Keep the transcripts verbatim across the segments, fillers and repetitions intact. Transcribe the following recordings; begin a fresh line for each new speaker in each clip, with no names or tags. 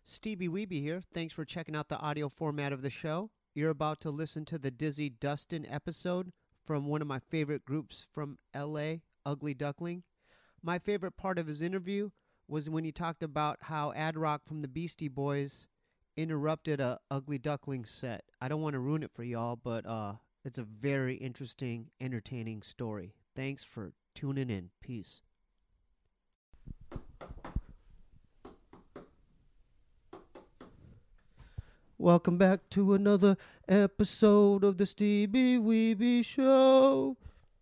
Stevie Weeby here. Thanks for checking out the audio format of the show. You're about to listen to the Dizzy Dustin episode from one of my favorite groups from L A, Ugly Duckling. My favorite part of his interview was when he talked about how Ad Rock from the Beastie Boys interrupted a Ugly Duckling set. I don't want to ruin it for y'all, but uh, it's a very interesting, entertaining story. Thanks for tuning in. Peace. Welcome back to another episode of the Stevie Weeby Show.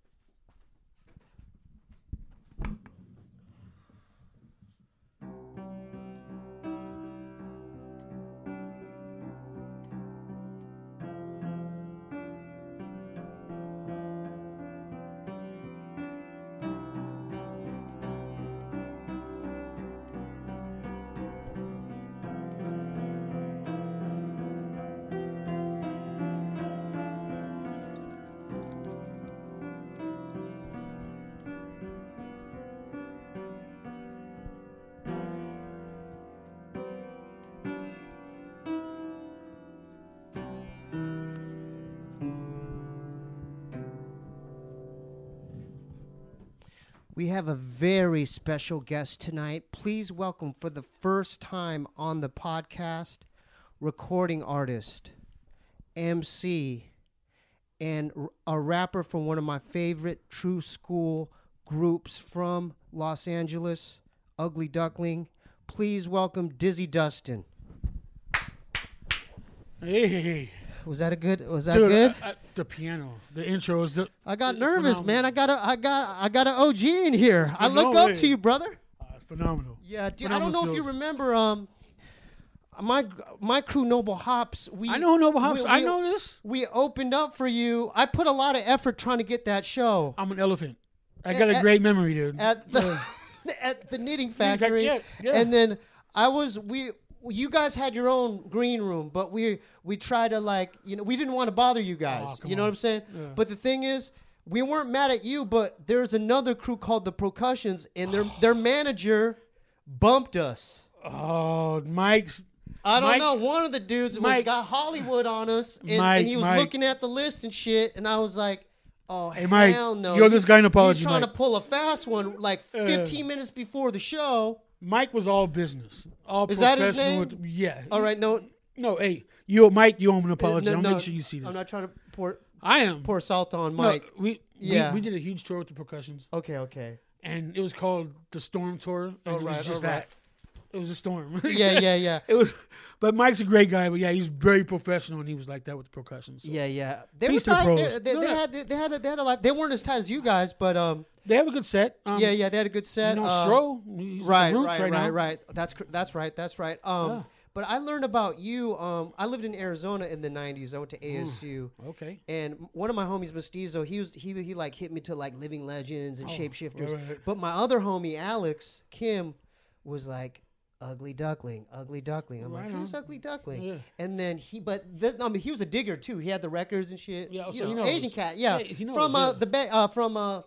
We have a very special guest tonight. Please welcome for the first time on the podcast, recording artist, M C, and a rapper from one of my favorite true school groups from Los Angeles, Ugly Duckling. Please welcome Dizzy Dustin.
Hey.
Was that a good? Was that
Dude,
good?
I, I, the piano, the intro was. The,
I got nervous,
phenomenal.
man. I got a, I got, I got an O G in here. I look
no
up
way.
to you, brother.
Uh, phenomenal.
Yeah, dude.
Phenomenal
I don't know
skills.
if you remember. Um, my my crew, Noble Hops. We
I know Noble Hops.
we-
I
we-
know this.
We opened up for you. I put a lot of effort trying to get that show
I'm an elephant. I got a
At-
great memory, dude.
at the at the knitting factory,
yeah, yeah.
and then I was we. You guys had your own green room, but we we tried to like you know we didn't want to bother you guys.
Oh, come
you know
on.
what I'm saying?
Yeah.
But the thing is, we weren't mad at you, but there's another crew called the Percussions, and their their manager bumped us.
oh, Mike's.
I don't
Mike-
know. One of the dudes was
Mike-
got Hollywood on us, and,
Mike-
and he was
Mike.
looking at the list and shit, and I was like, "Oh
Hey, Mike,
hell no!"
you owe this guy an apology,
He's trying
Mike.
to pull a fast one, like
Uh.
fifteen minutes before the show.
Mike was all business. All
Is that his
professional
name?
with- yeah.
All right, no,
No, hey, you, Mike, you owe him an apology.
no,
I'll
no,
make sure you see this.
I'm not trying to pour
I am.
pour salt on
No,
Mike.
we,
Yeah.
we we did a huge tour with the Percussions,
Okay, okay.
and it was called the Storm Tour, and
All
it was
right,
just
all right.
that. It was a storm.
Yeah, yeah, yeah,
It was, but Mike's a great guy. But yeah, he's very professional, and he was like that with the percussion. So.
yeah, yeah. They
Peace to
were
the
tight.
pros.
They, they,
No,
they
no.
had they, they had a, they had a life. They weren't as tight as you guys, but um,
They have a good set. Um,
yeah, yeah. They had a good set.
You know,
uh,
Stro, he's with the
Right,
Roots
right,
right,
right,
now.
right. That's cr- that's right, that's right. Um,
Yeah.
but I learned about you. Um, I lived in Arizona in the nineties. I went to A S U,
Okay.
and one of my homies, Mestizo, he was he he like hit me to like Living Legends and
Oh,
Shapeshifters.
right, right.
But my other homie, Alex Kim, was like Ugly Duckling, Ugly Duckling. I'm
Right
like, who's
on.
Ugly Duckling?
Yeah.
And then he, but th- I mean, he was a digger too. He had the records and shit.
Yeah,
you
so
know,
he knows.
Asian cat. Yeah,
Yeah, he knows,
from uh,
yeah.
the ba- uh, from uh,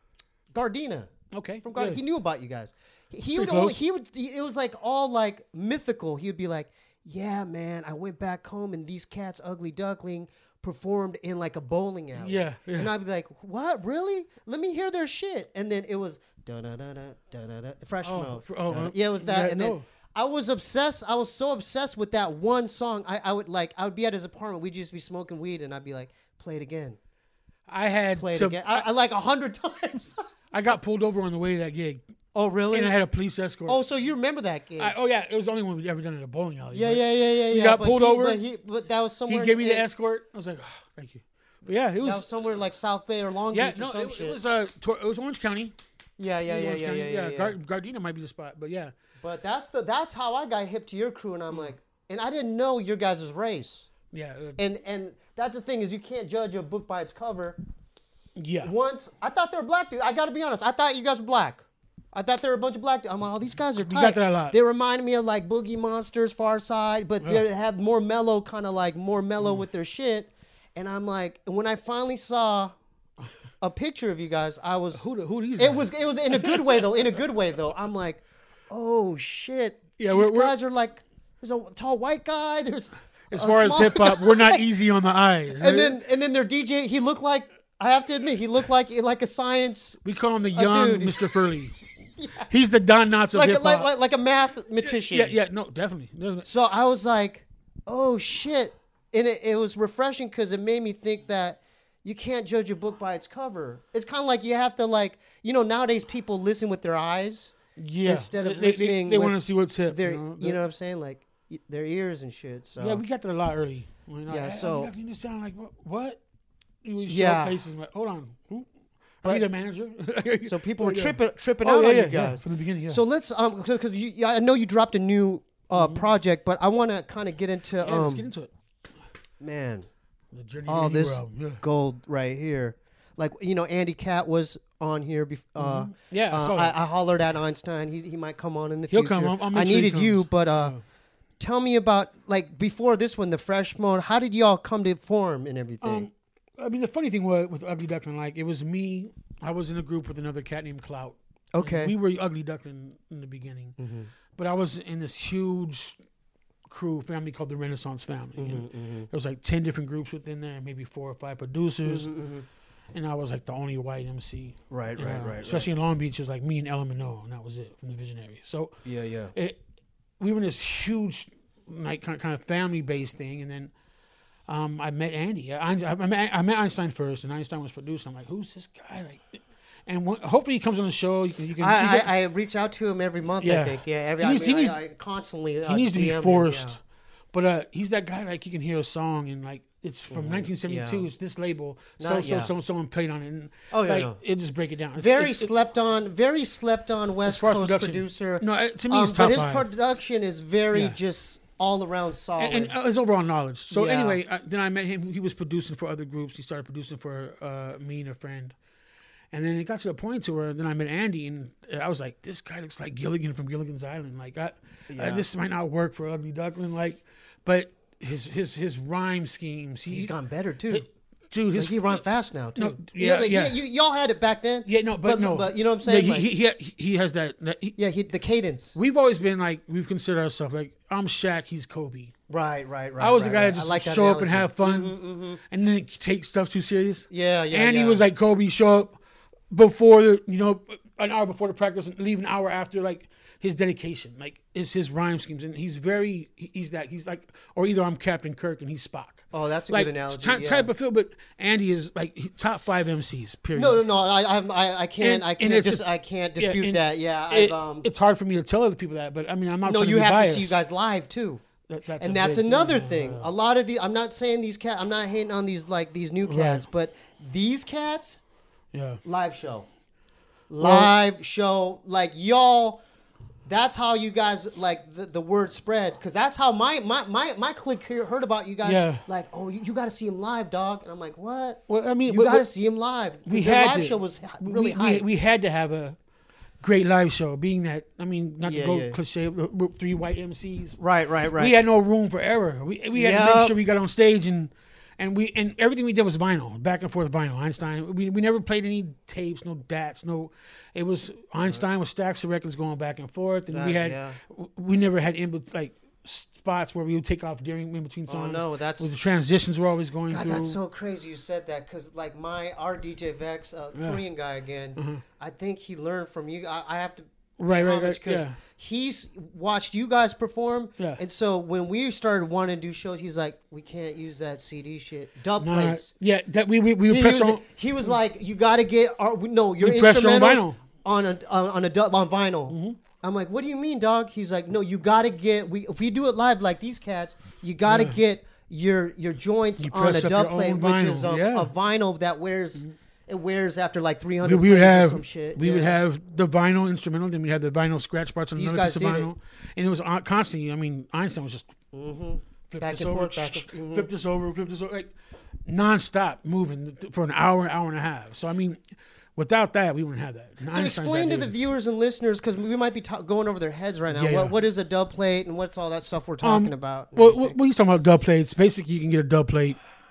Gardena.
Okay.
From God,
good.
he knew about you guys. He, he would
Pretty
only,
close.
he would he, it was like all like mythical. He would be like, "Yeah, man, I went back home and these cats, Ugly Duckling, performed in like a bowling alley."
Yeah, yeah.
And I'd be like, "What? Really? Let me hear their shit." And then it was da da da da da da da fresh
Oh,
mode.
fr- oh,
Da-da.
uh,
yeah, it was that.
yeah,
and then
no.
I was obsessed. I was so obsessed with that one song. I, I would like I would be at his apartment. We'd just be smoking weed, and I'd be like, "Play it again,
I had
play it
some-
again." I, I like a hundred times.
I got pulled over on the way to that gig,
Oh, really?
and I had a police escort.
Oh, so you remember that game?
I, oh yeah, it was the only one we ever done at a bowling alley.
Yeah,
but
yeah, yeah, yeah, yeah.
got
but
pulled
he,
over.
But, he, but that was
He
somewhere.
gave me the
in-
escort. I was like, oh, thank you. But yeah, it was.
That was somewhere like South Bay or Long
yeah,
Beach or
no,
some
it,
shit.
it was uh, Tor- it was Orange County.
yeah, yeah,
It was
yeah,
Orange
yeah,
County.
yeah, yeah. yeah.
Gar- Gardena might be the spot, but yeah,
But that's the that's how I got hip to your crew, and I'm like, and I didn't know your guys' race,
yeah, uh,
and and that's the thing is you can't judge a book by its cover.
yeah.
Once I thought they were black dudes. I got to be honest. I thought you guys were black. I thought they were a bunch of black dudes. I'm like, oh, these guys are tight.
got that a lot.
They reminded me of like Boogie Monsters, Far Side, but they have more mellow, kind of like more mellow with their shit. And I'm like, when I finally saw a picture of you guys, I was.
Who the, who these?
It
guys?
was it was in a good way though. In a good way though. I'm like, oh shit.
Yeah,
these
we're- we're-
guys are like there's a tall white guy. There's
As
a
far as
small
hip hop,
guy.
we're not easy on the eyes.
And then and then their D J, he looked like, I have to admit, he looked like like a science,
we call him the young
dude.
Mister Furley. He's the Don Knotts of
like,
hip
like
hop.
like like a mathematician.
Yeah, yeah, no, definitely. definitely.
So I was like, oh shit, and it, it was refreshing because it made me think that you can't judge a book by its cover. It's kind of like you have to like, you know, nowadays people listen with their eyes
Yeah,
instead of
they,
listening.
They, they
with
want to see what's hip.
their,
you know,
you know what I'm saying, like y- their ears and shit. So
Yeah, we got that a lot early. You know,
Yeah,
hey,
so-
you need to sound like what? what? We show
Yeah.
places like, hold on, who?
But-
Are you the manager?
so people
Oh,
were
yeah.
tripping tripping
Oh
out
yeah,
on
yeah,
you guys.
yeah, from the beginning. Yeah.
So let's um because you yeah, I know you dropped a new uh
Mm-hmm.
project, but I want to kind of get into
yeah,
um
let's get into it.
man.
The journey
Oh,
to
this
Hero, yeah.
gold right here. Like, you know, Andy Cat was on here. Bef- uh,
Yeah, I
uh,
saw
I,
that.
I hollered at Einstein. He he might come on in the
He'll
future.
come. I'll- I'll make
I
sure he
needed you,
comes.
but uh,
Yeah.
tell me about, like, before this one, the Fresh Mode. How did y'all come to form and everything?
Um, I mean, the funny thing was with Ugly Duckling, like it was me. I was in a group with another cat named Clout.
okay.
We were Ugly Duckling in the beginning,
Mhm.
but I was in this huge crew family called the Renaissance Family. And
Mhm, mhm.
there was like ten different groups within there, maybe four or five producers,
Mhm, mhm.
and I was like the only white M C.
Right,
you
right,
know,
right.
Especially in Long Beach, it was like me and Ella Minogue, and that was it from the Visionary. So
right. Yeah, yeah.
it, we were in this huge, like kind of, kind of family based thing, and then um, I met Andy. I, I, I, met, I met Einstein first, and Einstein was producing. I'm like, who's this guy? Like, and when, hopefully he comes on the show. You can, you can.
I,
you
I,
get-
I reach out to him every month, I
Yeah.
think. Yeah, every,
He needs-
I,
he
mean,
needs-
I, I constantly uh,
he needs to be
D M him,
forced.
yeah.
But uh, he's that guy, like, he can hear a song, and, like, it's from
Mhm.
nineteen seventy-two.
Yeah.
It's this label.
Not-
So, so,
yeah.
so, someone played on it. And,
Oh, yeah,
like,
no.
it just break it down. It's,
Very
it's, it-
slept on, very slept on West
far as
Coast
production,
producer.
No, it- to me,
Um,
it's top
but his
five.
production is very
Yeah.
just all around solid.
and, and uh, his overall knowledge. So
Yeah.
anyway, uh, then I met him. He was producing for other groups. He started producing for uh, me and a friend. And then it got to the point to where then I met Andy, and I was like, this guy looks like Gilligan from Gilligan's Island. Like, I,
Yeah.
I, this might not work for Ugly Duckling. Like, but his his his rhyme schemes. He,
He's gotten better too.
Hey, dude, his
Like he run fast now too.
No, yeah,
like,
yeah.
You, y'all had it back then.
Yeah, no, but,
but
no,
but you know what I'm
Yeah,
saying?
he,
Like,
he, he he has that. that he,
yeah, he, the cadence.
we've always been like we've considered ourselves like I'm Shaq, he's Kobe.
Right, right, right.
I was
right,
the guy
right.
that just
I like that
show up and
analogy.
have fun,
Mhm, mhm.
and then take stuff too serious.
Yeah, yeah.
Andy
yeah.
was like Kobe, show up before the you know an hour before the practice and leave an hour after. Like his dedication, like is his rhyme schemes, and he's very he- he's that he's like or either I'm Captain Kirk and he's Spock.
Oh, that's a
Like
good analogy.
ty-
yeah.
type of feel, but Andy is like he- top five M Cs. Period.
No, no, no. I, I, I, I can't,
And-
I
and
can't,
it's
dis-
just-
I can't
yeah,
dispute
and
that. Yeah,
It-
I've, um,
it's hard for me to tell other people that, but I mean I'm not.
no,
trying
you
to be
have
biased.
to see you guys live too.
That- that's
And
a
that's
big
another
thing.
thing.
Yeah.
A lot of the, I'm not saying these cats, I'm not hating on these like these new cats,
Right.
but these cats,
Yeah.
live show, live show, like y'all. That's how you guys like the, the word spread, because that's how my my my my clique here heard about you guys.
Yeah.
Like, oh, you, you got to see him live, dog. And I'm like, what?
Well, I mean,
You
we-
got to
we-
see him live. 'Cause
we
their
had
live
to.
show was really
we,
high.
we, we had to have a great live show, being that I mean, not
Yeah,
to go
yeah.
cliche, but we're three white M Cs.
right, right, right.
We had no room for error. We we had to
Yep.
make sure we got on stage and and we and everything we did was vinyl, back and forth vinyl. Einstein. We we never played any tapes, no D A Ts, no. It was Einstein with stacks of records going back and forth, and
That-
we had
yeah.
we never had in bet- like spots where we would take off during in between
Oh
songs.
no, that's
Where the transitions were always going
God,
through.
that's so crazy you said that, because like my our D J Vex, uh,
Yeah.
Korean guy again, I think he learned from you. I, I have to
Right, right, right,
because
yeah.
he's watched you guys perform,
Yeah.
and so when we started wanting to do shows, he's like, we can't use that C D shit, dub
Nah,
plates.
yeah, that we we, we would
He,
press
used
on.
it- he was like, you got to get our no your
We press your own
instrumentals
vinyl.
on a on, on a dub on vinyl.
Mm-hmm.
I'm like, what do you mean, dog? He's like, no, you got to get we if we do it live like these cats, you got to
Yeah.
get your your joints
You
on a
press up
dub
your
plate,
own
which
vinyl,
is a,
yeah.
a vinyl that wears it wears after like three
We,
hundred.
we would
plays or
have
some shit.
we
yeah.
would have the vinyl instrumental, then we had the vinyl scratch parts on
These
another
guys
piece of
did it.
vinyl, and it was on- constantly. I mean, Einstein was just
Mhm.
flip
Back
this
and
over,
forth, back and- mhm.
flip this over, flip this over, like nonstop moving for an hour, hour and a half. So I mean, without that, we wouldn't have that. And
So
Einstein's
explain
that
to the
dude.
viewers and listeners, because we might be ta- going over their heads right now.
Yeah,
what
yeah.
what is a dub plate and what's all that stuff we're talking
Um,
about? and
Well,
everything?
well, he's talking about dub plates. Basically, you can get a dub plate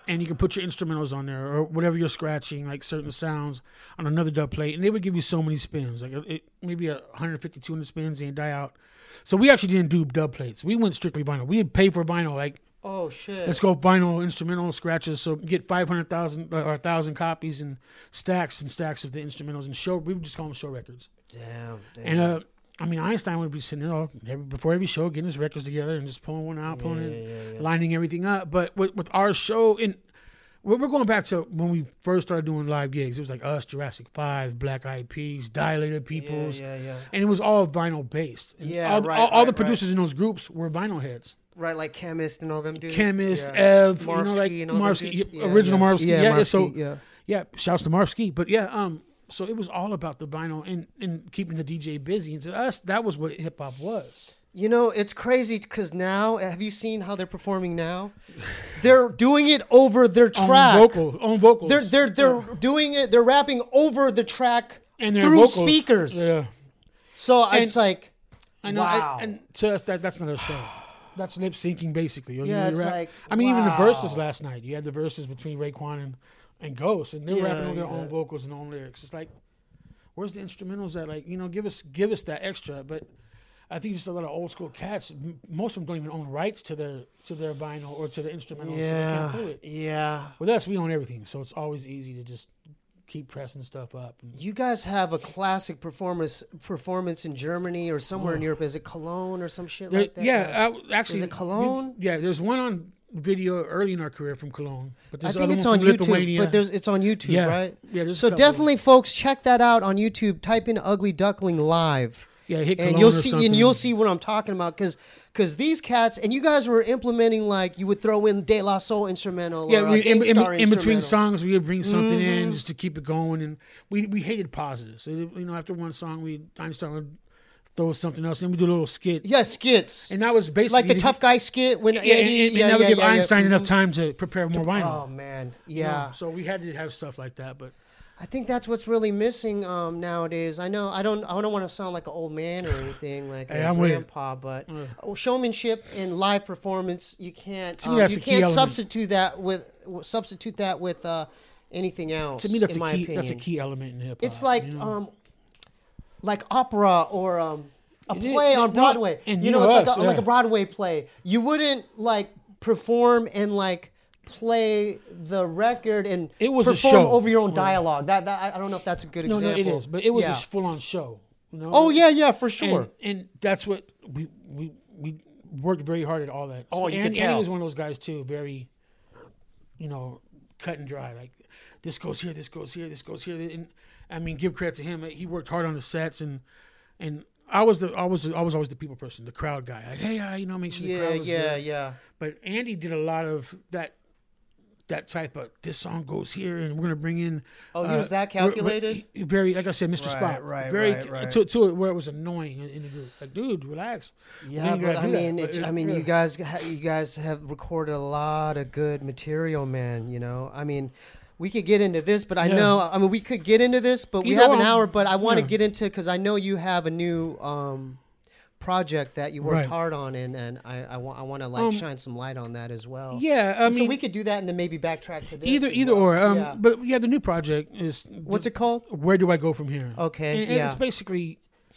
and you can put your instrumentals on there or whatever you're scratching, like certain sounds on another dub plate, and they would give you so many spins, like it, maybe a one hundred fifty, two hundred spins, and die out. So we actually didn't do dub plates. We went strictly vinyl. We had paid for vinyl, like,
oh shit,
let's go vinyl instrumental scratches. So get five hundred thousand or a thousand copies and stacks and stacks of the instrumentals and show. We would just call them show records.
Damn, damn.
And uh, I mean, Einstein would be sitting there every, before every show, getting his records together and just pulling one out, pulling
yeah,
it,
yeah, yeah.
lining everything up. But with, with our show, and we're going back to when we first started doing live gigs. It was like us, Jurassic five, Black Eyed Peas, Dilated Peoples,
Yeah, yeah, yeah.
and it was all vinyl based. And
Yeah,
all,
right,
all, all
right,
the producers
right.
in those groups were vinyl heads.
Right, like Chemist and all them dudes.
Chemist,
yeah.
Ev,
Marvski
you know, like
and all them
Marvski,
dudes? Yeah,
original
yeah.
Marvski.
Yeah,
Yeah, yeah,
Marvski,
so
yeah.
yeah, shouts to Marvski. But yeah, um, so it was all about the vinyl and, and keeping the D J busy. And to us, that was what hip hop was.
You know, it's crazy because now, have you seen how they're performing now? They're doing it over their track.
On vocal, on vocals.
They're they're they're doing it. They're rapping over the track
and their
through
vocals.
speakers.
Yeah,
So
And-
it's like,
I know.
wow.
I, and to us, that that's not a show. That's lip syncing, basically. You know,
Yeah,
you
it's
rap-
like,
I mean, even the
wow.
verses last night. You had the verses between Raekwon and, and Ghost, and they were
Yeah,
rapping on their
yeah.
own vocals and own lyrics. It's like, where's the instrumentals at? Like, you know, give us give us that extra. But I think just a lot of old school cats. m- Most of them don't even own rights to their to their vinyl or to the instrumentals. So they
yeah,
can't do it.
yeah.
With us, we own everything, so it's always easy to just keep pressing stuff up. And
You guys have a classic performance performance in Germany or somewhere in Europe. Is it Cologne or some shit
There-
like that?
yeah, uh, actually,
Is it Cologne?
we- yeah, there's one on video early in our career from Cologne, but
I
there's
think
other
it's
one
on
from
YouTube,
Lithuania.
but there's it's on YouTube,
yeah,
right?
Yeah, there's a
So
couple.
definitely, folks, check that out on YouTube. Type in "Ugly Duckling Live,"
yeah, hit
and
Cologne
you'll
or
see
something.
and you'll see what I'm talking about. Because because these cats and you guys were implementing like you would throw in De La Soul instrumental
Yeah,
or
we,
a
in, in,
Gangstar
in between
instrumental.
songs, we would bring something in
Mhm.
just to keep it going, and we we hated pauses. So, you know, after one song, we Einstein would throw something else, and we do a little skit,
Yeah, skits.
and that was basically
Like the
to
tough guy skit when
Get, yeah, and,
Andy,
and,
yeah,
that would
yeah,
give
yeah, yeah.
Einstein enough
Mhm.
time to prepare more vinyl.
Oh man,
You know,
yeah.
so we had to have stuff like that, but
I think that's what's really missing um, nowadays. I know I don't I don't want to sound like an old man or anything like
Hey,
a
I'm with it.
grandpa, but
Uh.
oh, showmanship and live performance you can't
To me,
um,
that's
you
a key
can't
element.
substitute that with w- substitute that with uh, anything else.
to me, that's
in
a
my
key.
opinion.
That's a key element in hip hop.
It's like
you know?
um, like opera or um, a
It is-
play on
no,
Broadway.
and
you
you
know,
know
it's
us,
like a, like
yeah.
a Broadway play. You wouldn't like perform and like play the record and
It was a
perform
show.
over your own
Yeah.
dialogue. That, that I- I don't know if that's a good
no, no,
example.
it is, but it was
Yeah.
a full on show. You know?
Oh yeah, yeah, for sure.
And, and that's what we we we worked very hard at all that.
Oh, you
and,
could tell.
Andy was one of those guys too, very, you know, cut and dry. Like this goes here, this goes here, this goes here. And I mean, give credit to him. He worked hard on the sets, and and I was the I was I was always the people person, the crowd guy. Like, hey, uh, you know, make sure the
yeah,
crowd was
yeah,
good.
yeah.
But Andy did a lot of that. That type of this song goes here, and we're gonna bring in.
Oh, he
uh,
was that
re- re-
calculated?
Very, like I said, Mister
Right,
Spot.
right,
very
right, right.
To, to it where it was annoying in, in the group. Like, dude, relax.
Yeah,
ain't
but
gotta
I
do that,
mean,
but
it,
it-
I mean,
yeah.
you guys, ha- you guys have recorded a lot of good material, man. You know, I mean, we could get into this, but I
Yeah.
know, I mean, we could get into this, but we
Either
have an
one.
hour. But I want to
Yeah.
get into because I know you have a new um, project that you worked
Right.
hard on, and and I I want I want to like
Um,
shine some light on that as well.
Yeah, I
so
mean,
we could do that, and then maybe backtrack to this.
either
as
either
well.
or. Um,
yeah.
But yeah, the new project is
What's it called?
Where do I go from here?
Okay,
And, and
yeah.
it's basically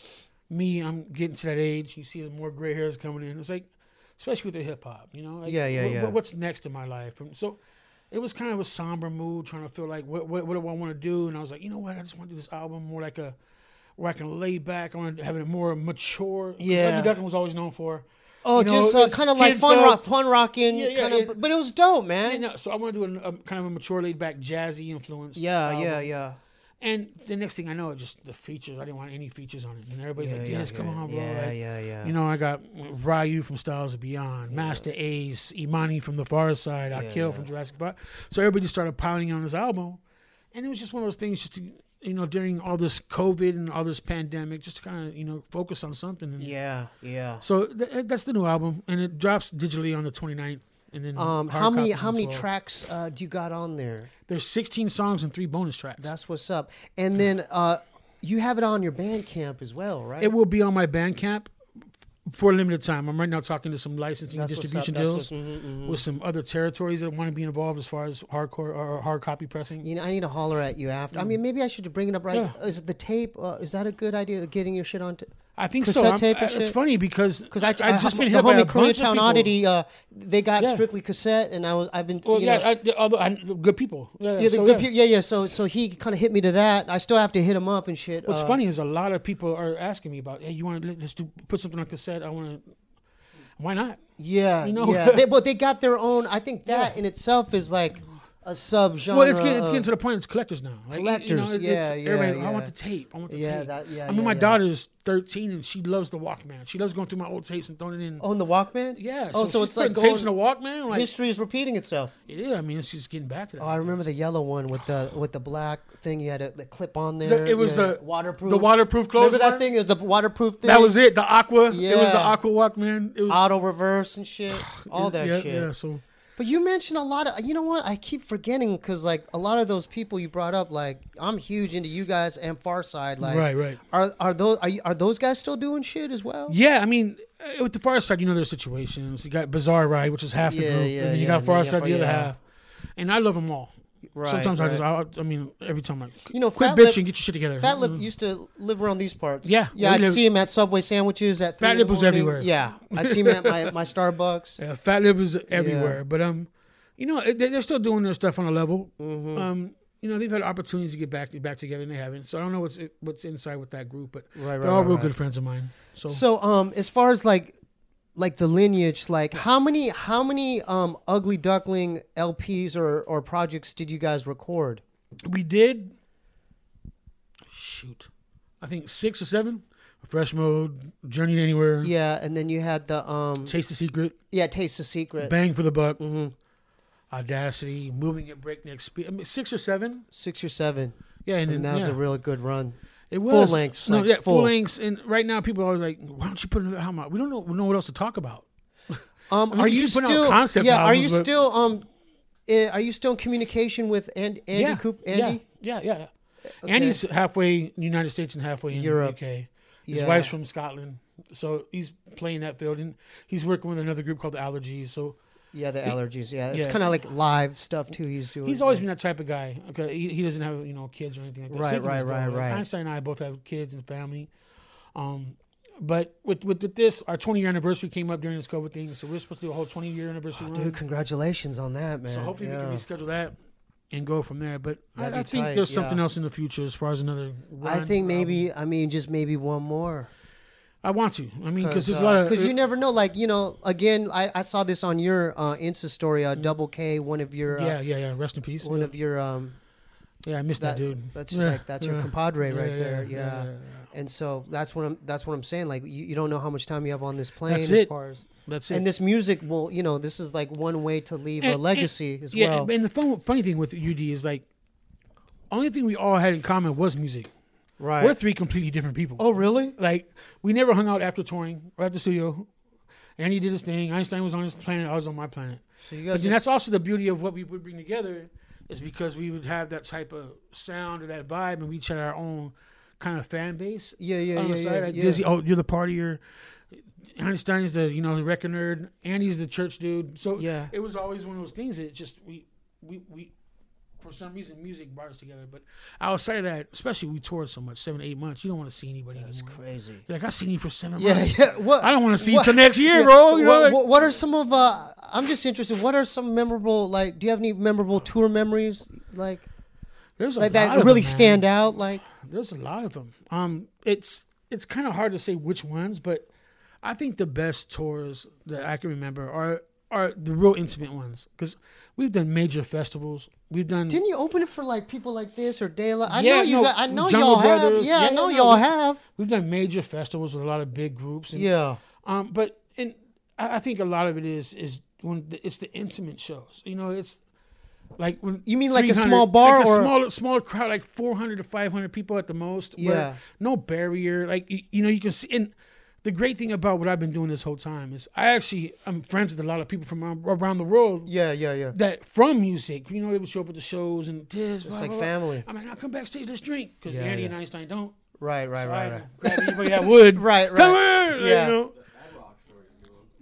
me. I'm getting to that age. You see the more gray hairs coming in. It's like, especially with the hip hop, you know. Like,
Yeah, yeah,
what,
yeah.
What's next in my life? And so it was kind of a somber mood, trying to feel like what what, what do I want to do? And I was like, you know what? I just want to do this album more like a where I can lay back. I want to have it more mature. 'Cause
Yeah.
Ugly Duckling was always known for.
Oh,
you know,
just uh,
it's
kind of like
kid
fun
stuff.
rock, fun rocking,
Yeah, yeah,
kind of.
yeah.
But it was dope, man.
Yeah, no, so I want to do a, a kind of a mature, laid back, jazzy influence.
Yeah,
album.
yeah, yeah.
And the next thing I know, just the features. I didn't want any features on it, and everybody's
yeah,
like,
yeah,
"Yes, come
yeah,
on, bro!"
Yeah,
Like,
yeah, yeah.
you know, I got Ryu from Styles of Beyond, Master Ace, Imani from The Far Side,
Yeah,
Akil
yeah.
from Jurassic Five. So everybody just started piling on this album, and it was just one of those things, just to you know, during all this COVID and all this pandemic, just to kind of you know focus on something. And
yeah, yeah.
So th- that's the new album, and it drops digitally on the twenty-ninth. And then
Um,
hard
how many
copies
how
on
many
twelve.
tracks uh, do you got on there?
There's sixteen songs and three bonus tracks.
That's what's up. And then uh, you have it on your Bandcamp as well, right?
It will be on my Bandcamp for a limited time. I'm right now talking to some licensing and
That's what's
distribution
up. That's
deals
what's- mhm, mhm.
with some other territories that want to be involved as far as hardcore or hard copy pressing.
You know, I need to holler at you after. I mean, maybe I should bring it up right.
Yeah.
Is it the tape? Uh, is that a good idea? Getting your shit on. T-
I think so.
cassette
I'm-
tape and
I- it's
shit?
funny because
Because I,
I just been
the
hit by a
homie
bunch of
Koreatown
people.
Oddity, uh, they got
Yeah.
strictly cassette, and I was I've been
Well,
you
yeah,
know,
I, the other I, good people. Yeah,
yeah, the
so,
good
yeah.
peop- yeah, yeah. So so he kind of hit me to that. I still have to hit him up and shit.
What's
uh,
funny is a lot of people are asking me about, hey, you want to let's do put something on cassette? I want to. Why not?
Yeah,
You know?
yeah. They, but they got their own. I think that
Yeah.
in itself is like a sub genre.
Well, it's getting, it's getting to the point. It's collectors now. Like, you know,
Collectors,
it-
yeah,
it's,
yeah,
everybody,
yeah.
I want the tape. I want the
Yeah,
tape.
that- yeah,
I mean,
yeah,
my
yeah.
daughter's thirteen and she loves the Walkman. She loves going through my old tapes and throwing it in.
on the Walkman.
Yeah.
Oh, so
she's
it's like
putting tapes in
going-
the Walkman. Like,
History is repeating itself.
it is. I mean, it's just getting back to that.
Oh, I remember the yellow one with the with the black thing. You had a, the clip on there.
The- it was
yeah,
the-
waterproof.
the waterproof clothes.
Remember that thing? It was the waterproof thing.
That was it. The Aqua. It was the
Yeah.
Aqua Walkman. It was
Auto reverse and shit. All that
yeah,
shit.
Yeah. So
But you mentioned a lot of. You know what? I keep forgetting because like a lot of those people you brought up. Like I'm huge into you guys and Farside. Like
right, right.
are are those are, you, are those guys still doing shit as well?
Yeah, I mean, uh, with the Far Side, you know, there's situations. You got Bizarre Ride, which is half the
Yeah,
group,
yeah,
and then you
yeah,
got
and
Far
then you
Side,
have-
the other
yeah.
half. And I love them all.
Right.
Sometimes
right.
I just, I, I mean, every time I
You know,
quit
Fat
bitching,
Lip-
get your shit together.
Fat Lip
Mm.
used to live around these parts.
Yeah,
yeah.
we
I'd
live-
see him at Subway sandwiches. At three
Fat
in
Lip
the
was
morning.
everywhere.
Yeah, I'd see him at my my Starbucks.
Yeah, Fat Lip is everywhere, but um, you know, they- they're still doing their stuff on a level.
Mm-hmm.
Um, you know, they've had opportunities to get back back together, and they haven't. So I don't know what's what's inside with that group, but
Right, right.
they're all
right,
real
right.
good friends of mine. So,
So, um, as far as like, like the lineage, like how many, how many, um, Ugly Duckling L Ps or or projects did you guys record?
we did. Shoot, I think six or seven. Fresh Mode, Journey to Anywhere,
Yeah, and then you had the um,
Chase the Secret,
yeah, Taste the Secret.
Bang for the Buck,
Mm-hmm.
Audacity, Moving at Breakneck Speed. I mean, six or seven.
Six or seven,
Yeah, and,
and
then
that was
yeah.
a really good run.
It
full
was
lengths,
No,
like
yeah, full
full.
lengths. And right now, people are like, "Why don't you put another album out? We don't know, we know what else to talk about."
Um,
I mean,
are
you
you
keep putting out
still?
concept
Yeah, are
albums,
you
but-
still? Um, eh, are you still in communication with and, Andy
yeah,
Coop? Andy,
yeah, yeah, yeah.
Okay.
Andy's halfway in the United States and halfway in
Europe.
the U K. His
Yeah.
wife's from Scotland, so he's playing that field, and he's working with another group called the Allergies. So
yeah, the allergies. Yeah, it's
Yeah.
kind of like live stuff too. He's doing.
he's always been that type of guy. Okay, he, he doesn't have you know kids or anything like that.
Right,
Same thing
right,
with
right,
Gold.
right.
Einstein and I both have kids and family. Um, but with, with with this, our twenty year anniversary came up during this COVID thing, so we're supposed to do a whole twenty year anniversary
Oh,
run.
dude, congratulations on that, man.
So hopefully
yeah.
we can reschedule that and go from there. But I,
That'd be
I think
tight,
there's something
yeah.
else in the future as far as another.
I
run
think
or
maybe.
album.
I mean, just maybe one more.
I want to. I mean, because there's a lot of
because you never know. Like you know, again, I, I saw this on your uh, Insta story.
Mm.
Uh, Double K, one of your uh,
yeah, yeah, yeah. Rest in peace.
one of your um,
Yeah, I missed that,
that,
dude.
that's
Yeah,
like that's your
yeah.
compadre right
Yeah,
there.
yeah,
Yeah.
yeah, yeah.
And so that's what I'm. That's what I'm saying. Like you, you don't know how much time you have on this plane
That's
as
it.
far as.
That's it.
And this music will, you know, this is like one way to leave
And-
a legacy as
yeah,
well.
and the fun, funny thing with U D is like, only thing we all had in common was music.
Right.
We're three completely different people.
Oh, really?
Like we never hung out after touring or at the studio. Andy did his thing. Einstein was on his planet. I was on my planet.
So you
But
guys
then
just,
that's also the beauty of what we would bring together, is because we would have that type of sound or that vibe, and we each had our own kind of fan base.
yeah, yeah,
on
yeah,
the side,
yeah,
like
yeah.
Dizzy, oh, you're the partier. Einstein's the you know the record nerd. Andy's the church dude. So
Yeah.
it was always one of those things that just we we we for some reason music brought us together. But outside of that, especially we toured so much, seven eight months. You don't want to see anybody
That's
anymore.
crazy.
You're like I seen you for seven
Yeah,
months.
yeah. What,
I don't want to see you
what-
till next year,
yeah,
bro. You know,
what,
like-
what, what are some of? Uh, I'm just interested. What are some memorable? Like, do you have any memorable tour memories? Like,
there's a
like
lot
that
of
really
them, man.
stand out? Like,
There's a lot of them. Um, it's it's kind of hard to say which ones, but I think the best tours that I can remember are are the real intimate ones, because we've done major festivals. We've done
didn't you open it for like people like this or De La? I
Yeah,
know you.
no,
got, I know
Jungle
y'all
Brothers.
have. Yeah,
Yeah,
I know
no,
y'all
we-
have.
we've done major festivals with a lot of big groups. And,
Yeah.
Um, but and I I think a lot of it is is when the, it's the intimate shows. You know, it's like when
You mean like a
three hundred
small bar
like a
or-
smaller smaller crowd, like four hundred to five hundred people at the most. where
Yeah.
no barrier. Like you, you know, you can see. And the great thing about what I've been doing this whole time is I actually I'm friends with a lot of people from around, around the world.
Yeah, yeah, yeah.
That from music, you know, they would show up at the shows and this.
It's
blah,
like
blah, blah.
family.
I'm like, now come backstage, let's drink, because
Yeah,
Andy
yeah.
and Einstein don't.
Right, right,
So
right,
I
right.
grab anybody that would.
Right, right.
Come on,
Yeah.
you know.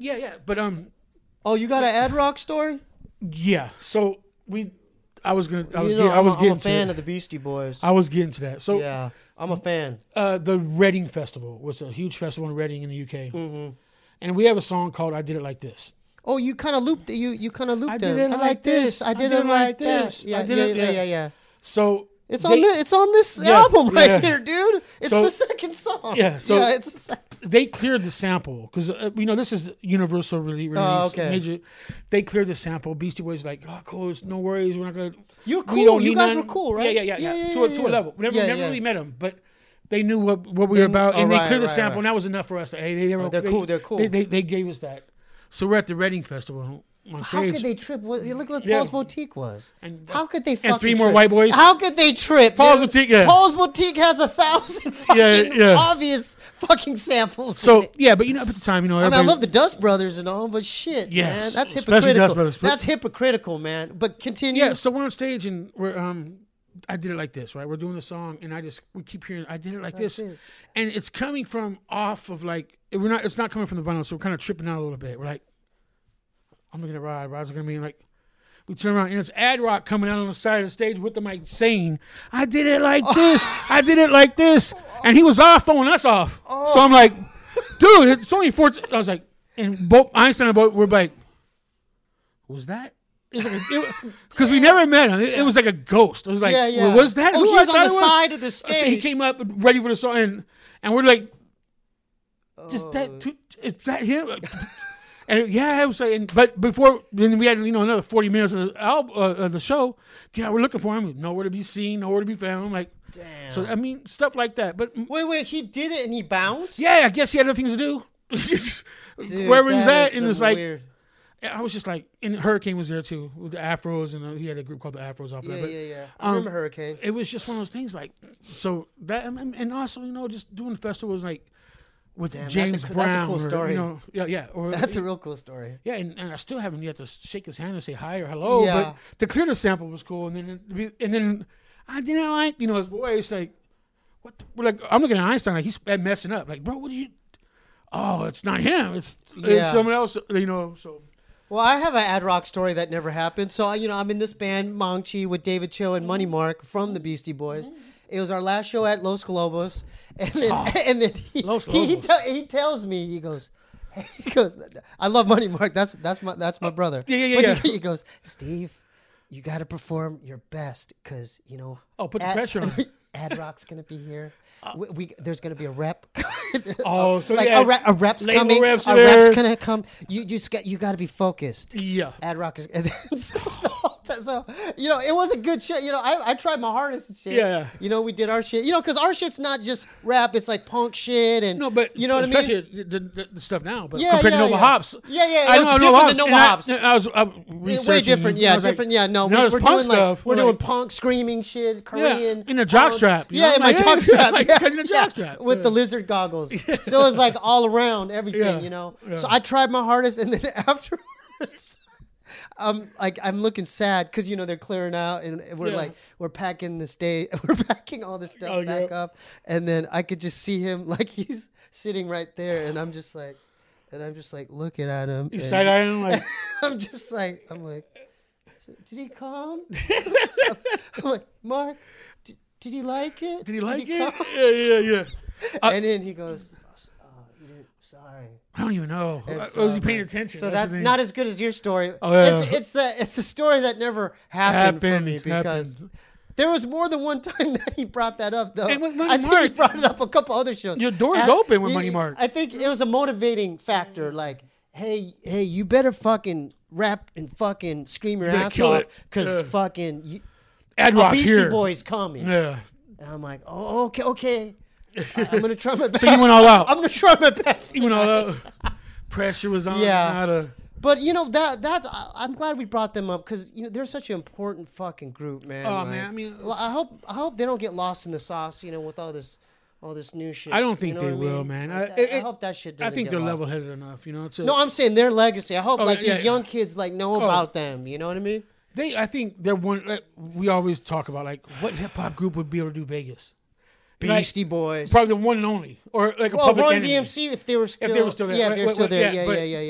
Yeah, yeah. But um,
Oh, you got an Ad Rock story?
yeah. So we, I was gonna, I was,
you know,
get, I was
I'm,
getting
I'm a fan
to
of the Beastie Boys.
I was getting to that. So
yeah, I'm a fan.
uh, the Reading Festival was a huge festival in Reading in the U K,
Mm-hmm.
and we have a song called "I Did It Like This."
Oh, you kind of looped. You you kind of looped
I
them.
did it
I
like this.
I did it like this. Yeah,
I did
yeah,
it-
yeah,
yeah.
yeah, yeah.
So
It's
they-
on. The, it's on this
Yeah,
album right
yeah.
here, dude. It's
So-
the second song.
Yeah, so-
yeah, it's the sec-
they cleared the sample because uh, you know this is Universal really release.
Oh, okay.
Major, they cleared the sample. Beastie Boys like, oh, cool, it's no worries. We're not gonna.
you were
we
cool.
don't
You
need
guys
none.
were cool, right?
Yeah, yeah, yeah, yeah.
yeah,
to, a,
yeah,
to
yeah.
a level. We never,
Yeah,
never
yeah.
really met them, but they knew what, what we
They
were
kn-
about,
oh,
and they
right,
cleared the
right,
sample,
right.
and that was enough for us. To, hey, they, they were
Oh, they're
they-
cool, they're cool.
They, they, they gave us that. So we're at the Reading Festival on
How
stage.
could they trip? What, look what
Yeah.
Paul's Boutique was.
And,
How could they fucking
and three more
trip?
white boys.
How could they trip?
Paul's
dude?
Boutique, yeah.
Paul's Boutique has a thousand fucking
Yeah, yeah.
obvious fucking samples. in
So
it.
yeah, but you know, at the time, you know,
I mean, I
everybody-
love the Dust Brothers and all, but shit,
Yes,
man, that's
especially
hypocritical.
Dust Brothers, but-
That's hypocritical, man. But continue.
Yeah, so we're on stage and we're um I did it like this, right? We're doing the song and I just we keep hearing I did it like,
Like
this.
this.
And it's coming from off of like we're not it's not coming from the vinyl, so we're kind of tripping out a little bit. We're like, I'm gonna ride, ride's gonna be like we turn around and it's Ad Rock coming out on the side of the stage with the mic saying, I did it like this, I did it like this. And he was off throwing us off. So I'm like, dude, it's only four I was like, and both Einstein and both were like, was that? Because we never met him. It, it was like a ghost. It was like,
yeah, yeah.
well, was that
Oh,
who
he
I
was on
thought
the
it was?
side of the
So he
stage.
came up ready for the song, and, and we're like, is
Oh.
that too, is that him? And yeah, I was saying, but before then we had you know another forty minutes of the album, uh, of the show. Yeah, we're looking for him. Nowhere to be seen. Nowhere to be found. I'm like,
Damn.
so I mean, stuff like that. But
Wait, wait, he did it and he bounced?
yeah, I guess he had other things to do.
Dude,
Wherever he's
that
at,
is
and it's
some
like.
weird.
I was just like, and Hurricane was there too with the Afros, and uh, he had a group called the Afros off
Yeah,
there. But
yeah, yeah. I
um,
remember Hurricane.
it was just one of those things, like, so that, and, and also, you know, just doing festivals like with
Damn, that's
James
a co-
Brown,
that's a cool
or,
story.
you know, yeah, yeah, or
That's a real cool story.
yeah, and, and I still haven't yet to shake his hand and say hi or hello,
Yeah.
but to clear the sample was cool, and then and then I didn't like, you know, his voice, like, what? the- We're like, I'm looking at Einstein, like he's messing up, like, bro, what do you? Oh, it's not him, it's,
Yeah.
it's someone else, you know, so.
Well, I have an Ad Rock story that never happened. So, you know, I'm in this band, Mongchi, with David Cho and Money Mark from the Beastie Boys. It was our last show at Los Colobos. And then, and then he,
Los
he, he,
Lobos.
te- he tells me, he goes, he goes, I love Money Mark. That's that's my that's my brother.
Yeah, yeah, yeah,
But
yeah.
He, he goes, Steve, you got to perform your best because, you know.
Oh, put the
Ad-
pressure on him.
Ad Rock's going to be here. We, we there's gonna be a rep.
Oh, so
like
yeah,
a, rep, a rep's
label
coming.
reps
a
are
rep's
there.
gonna come. You just got you got to be focused.
Yeah.
Ad Rock is, and then so, the whole time, so you know it was a good shit. You know I, I tried my hardest and shit.
Yeah.
You know we did our shit. You know because our shit's not just rap. It's like punk shit and
No, but
you know what I mean.
especially the, the, the stuff now. But
Yeah,
compared
yeah,
to Nova
yeah.
Hops,
Yeah, yeah,
I
it's
know
different
Nova
than
Hops.
Nova
and I-
Hops.
I, was uh,
Yeah,
researching.
way different,
and
yeah,
I was like,
different, yeah. No,
now
we,
there's
we're
punk
doing like
stuff.
we're
We're
doing
like-
punk, screaming shit, Korean,
in a jockstrap, you know?
Yeah, in my
Like, yeah,
jockstrap,
like,
yeah,
in a
yeah,
jockstrap,
with
yeah.
the lizard goggles. So it was like all around everything,
Yeah,
you know.
yeah.
So I tried my hardest, and then afterwards, um, like I'm looking sad because you know they're clearing out, and we're
Yeah.
like we're packing the stage, we're packing all this stuff
Oh,
back
yeah.
up, and then I could just see him like he's sitting right there, and I'm just like, and I'm just like looking at him.
You
and-
side eyeing like,
I'm just like, I'm like, did he come? I'm like, Mark, did, did he like it?
did he like
come?"
it? Yeah, yeah, yeah. Uh,
and then he goes, oh, you didn't, sorry.
I don't even know.
And
Uh,
so,
was he paying
like,
attention?
So
the
that's
thing.
not as good as your story.
Oh, yeah.
It's, it's the it's a story that never happened, for
Happened,
me because
happened.
there was more than one time that he brought that up though.
And with Money
I think he
Mark-
brought it up a couple other shows.
Your door's
And
open with
he-
Money Mark.
I think it was a motivating factor. Like, hey, hey, you better fucking rap and fucking scream your
better
ass
kill
off
it.
because
Yeah.
fucking you,
Ad
a
Rock's
Beastie
here.
Boys coming.
Yeah.
And I'm like, oh, okay, okay. I- I'm gonna try my best.
So you went all out.
I'm gonna try my best.
He went all out. Pressure was on.
Yeah.
Not a,
But you know that that I- I'm glad we brought them up because you know they're such an important fucking group, man.
Oh,
Like,
man, I mean-
well, I hope I hope they don't get lost in the sauce, you know, with all this all this new shit.
I don't think
you know
they
what I
will,
mean?
man.
Like
I-
that-
it-
I
it-
hope that shit
I
doesn't.
think
get
they're
lost.
level-headed enough, you know. To,
No, I'm saying their legacy. I hope
Oh,
like
yeah,
these
yeah.
young kids like know
Oh.
about them. You know what I mean?
They, I think they're one. Like, we always talk about like what hip hop group would be able to do Vegas. Like,
Beastie Boys.
probably the one and only, or like a
well,
Public
Run
Enemy.
D M C if they were still
they were still there.
Yeah, if
Right,
they're
right,
still
right,
there.
yeah,
Yeah,
but-
yeah, yeah, yeah.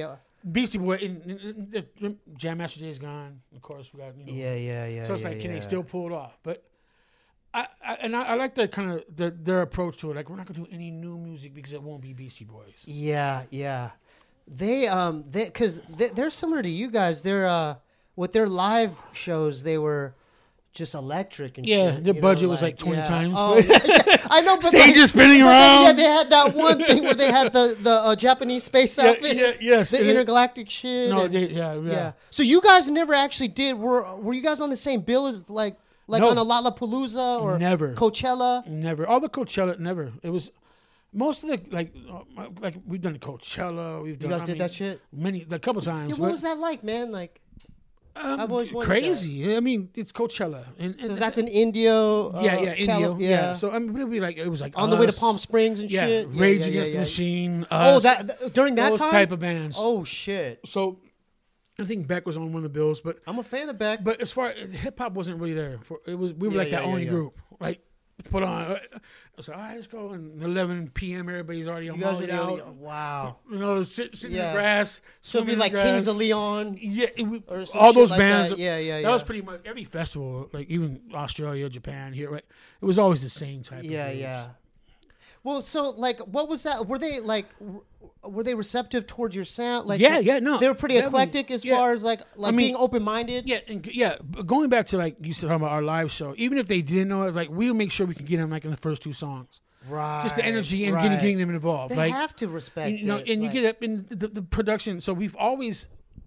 Beastie Boy, in, in, in, in, Jam Master Jay is gone. Of course, we got you know.
Yeah, yeah, yeah.
So it's
yeah,
like, can
yeah.
they still pull it off? But I, I and I, I like the kind of the, their approach to it. Like, we're not gonna do any new music because it won't be Beastie Boys.
Yeah, yeah. They um, they because they, they're similar to you guys. They're uh, with their live shows, they were just electric and
Yeah,
shit.
their
you
budget
know,
was like twenty
yeah.
times.
Oh, yeah, yeah. I know, but
Stages
like,
spinning
but
around.
Yeah, they had that one thing where they had the the uh, Japanese space
Yeah,
outfits,
yeah, yes,
the
and it-
intergalactic shit.
No,
and-
they, yeah, yeah,
yeah. So you guys never actually did. Were Were you guys on the same bill as like like
No.
on a Lollapalooza or
Never.
Coachella?
Never. All the Coachella, never. It was most of the like, uh, like we've done Coachella. We've
You
done.
guys
I
did
mean,
that shit.
many, like, a couple times.
Yeah,
but,
what was that like, man? Like,
um,
I've always wondered
crazy. I mean, it's Coachella, and, and
'cause that's in Indio. Uh,
yeah, yeah,
Cali-
Indio, yeah. So I mean, it'd be like it was like
on the way to
us,
Palm Springs and
yeah,
shit.
Rage
yeah, yeah,
Against
yeah,
the
yeah.
Machine.
Oh,
Us,
that th- during that
those
time.
type of bands.
Oh shit!
So I think Beck was on one of the bills, but
I'm a fan of Beck.
but as far hip hop wasn't really there. For, it was we were
Yeah,
like
yeah,
that
yeah,
only
yeah.
group. Like put on. I was like, all right, let's go. And eleven p.m. Everybody's already
You
on
guys were
mollied
the only.
out.
Wow.
You know, sit, sitting
Yeah.
in the grass.
So it'd be
swimming in
like
the grass.
Kings of Leon.
Yeah, it, would-
Or some
all
shit
those
like
bands.
that. Yeah, yeah,
That
yeah.
was pretty much every festival, like even Australia, Japan, here. Right? It was always the same type.
Yeah,
of groups.
yeah. Well, so like, what was that? Were they like, w- were they receptive towards your sound? Like,
Yeah, yeah, no,
they were pretty
definitely.
eclectic as
Yeah.
far as like, like
mean-
being open minded.
Yeah, and g- yeah. but Going back to like you said talking about our live show, even if they didn't know it, like we'll make sure we can get them like in the first two songs,
Right.
just the energy and
right.
getting, getting them involved.
They
like
have to respect
you know,
it.
and you
like-
get up in the, the production. So we've always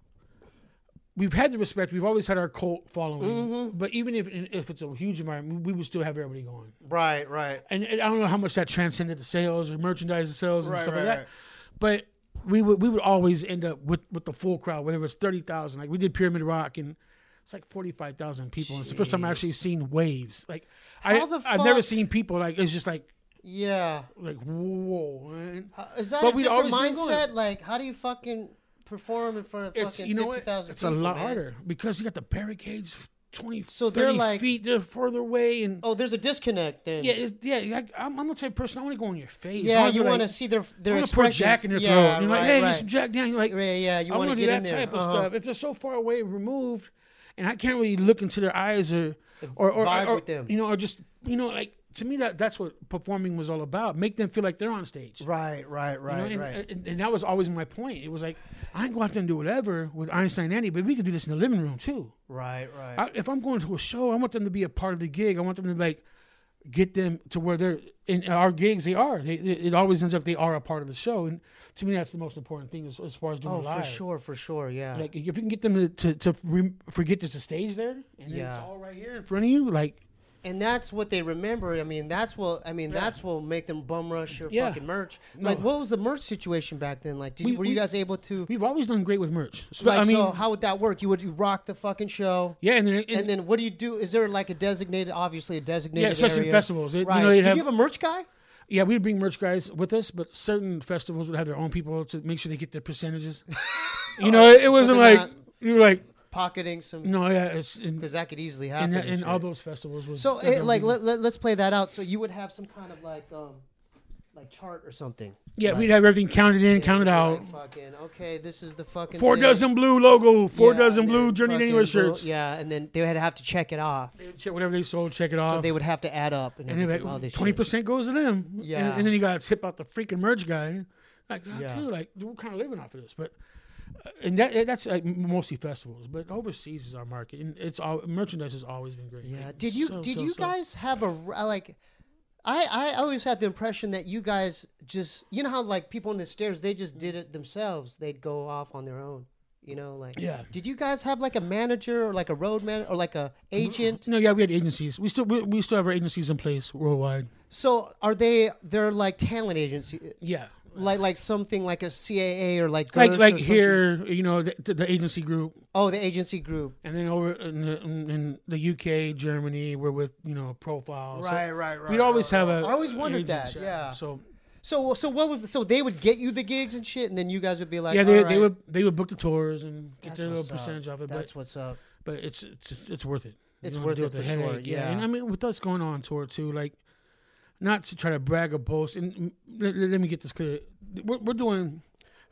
we've had the respect. We've always had our cult following.
Mm-hmm.
But even if if it's a huge environment, we would still have everybody going.
right, right,
And I don't know how much that transcended the sales or merchandise sales and
Right,
stuff
right,
like that.
right.
But we would we would always end up with, with the full crowd, whether it was thirty thousand. Like we did Pyramid Rock, and it's like forty five thousand people. And it's the first time I actually seen waves. Like I
How the
I've never
fuck-
seen people like it's just like
yeah.
like whoa. Man.
Uh, Is that
But
a
we'd
different
always been
mindset?
going.
Like, how do you fucking perform in front of
It's
fucking
you know
fifty
what?
thousand
It's
people?
a lot
man?
harder because you got the barricades twenty,
So they're
thirty
like-
feet. They're further away and.
Oh, there's a disconnect then.
Yeah, it's, yeah. Like, I'm, I'm the type of person I want to go in your face. I
Yeah,
wanna
you
be
want to
like,
see their their
I want to pour
expressions.
Jack in their
yeah,
throat. And you're
right,
like, hey,
right.
get some Jack down. You're like,
Yeah, yeah, you
I
want
want
to
to do
get in
that
there.
type of
Uh-huh.
stuff. If they're so far away, removed, and I can't really look into their eyes or or or,
Vibe
or-
with them.
you know, or just you know, like to me that that's what performing was all about. Make them feel like they're on stage.
Right, right,
You
right,
know, and,
right.
and, and that was always my point. It was like I can go out there and do whatever with Einstein and Andy, but we could do this in the living room too.
right, right.
I, if I'm going to a show, I want them to be a part of the gig. I want them to like get them to where they're in our gigs. They are. They, it always ends up they are a part of the show, and to me, that's the most important thing as, as far as doing
oh,
live.
for sure, for sure, yeah.
Like if you can get them to to, to re- forget there's a stage there, and then it's
Yeah.
all right here in front of you, like
And that's what they remember. I mean, that's what I mean.
Yeah.
That's what will make them bum rush your
Yeah.
fucking merch.
No.
Like, what was the merch situation back then? Like, did,
We-
were you
we-
guys able to?
we've always done great with merch. So,
Like,
I mean,
so how would that work? You would you rock the fucking show,
yeah, and then and,
and then what do you do? Is there like a designated, obviously a designated,
yeah, especially
area?
in festivals. It-
Right?
You know, they'd
did
have,
you have a merch guy?
yeah, we'd bring merch guys with us, but certain festivals would have their own people to make sure they get their percentages. you know, it, it wasn't
they're
like
not-
you were like,
Pocketing some,
no, yeah, it's in,
because that could easily
in,
happen.
that,
and
in all
shit.
those festivals was
So, it, like, let, let, let's play that out. So you would have some kind of like, um, like chart or something.
yeah,
like,
we'd have everything counted in,
yeah,
counted
you'd be
out.
like, fucking okay, this is the fucking
Four
thing.
dozen blue logo, four
Yeah,
dozen
and
blue
then
Journey to
fucking
Anywhere
blue-
shirts.
Yeah, and then they would have to check it off.
They would check whatever they sold, check it off.
So they would have to add up and,
and then
everything, all
like
this
twenty
shit.
percent goes to them.
Yeah.
and, and then you got to tip out the freaking merch guy. Like, oh,
Yeah.
dude, like we're kind of living off of this, but uh, and that that's like mostly festivals, but overseas is our market, and it's all merchandise has always been great.
Yeah.
Like,
Did you
so,
did
so,
you
so.
guys have a r- like? I I always had the impression that you guys just you know how like people in the stairs they just did it themselves. They'd go off on their own. You know, like
Yeah.
Did you guys have like a manager or like a road man or like a agent?
No, yeah, we had agencies. We still we, we still have our agencies in place worldwide.
So are they? They're like talent agency,
Yeah,
like like something like a C A A or like
like
Gersh
like
or some shit?
here, you know, the, the agency group.
Oh, the agency group.
And then over in the, in the U K, Germany, we're with you know Profile. So
Right, right, right.
we'd always
right,
have
right.
a.
I always wondered
agents,
that. Yeah.
So
So so what was so they would get you the gigs and shit, and then you guys would be like,
yeah, they,
all
they
right,
would they would book the tours and get
that's
their little
what's up.
percentage of it.
That's
But
what's up.
but it's it's it's worth it. You
It's
don't
worth
deal
it
with
for
the
sure,
headache,
yeah.
And I mean, with us going on tour too, like, not to try to brag or boast. And mm, let, let me get this clear: we're, we're doing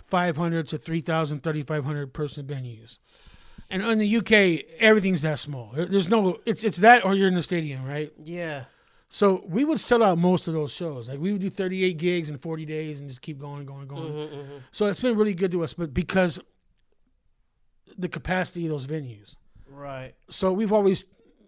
five hundred to three thousand, thirty-five hundred person venues. And in the U K, everything's that small. There's no, it's it's that or you're in the stadium, right?
Yeah.
So we would sell out most of those shows. Like we would do thirty-eight gigs in forty days and just keep going, going, going.
Mm-hmm, mm-hmm.
So it's been really good to us, but because the capacity of those venues.
Right.
So we've always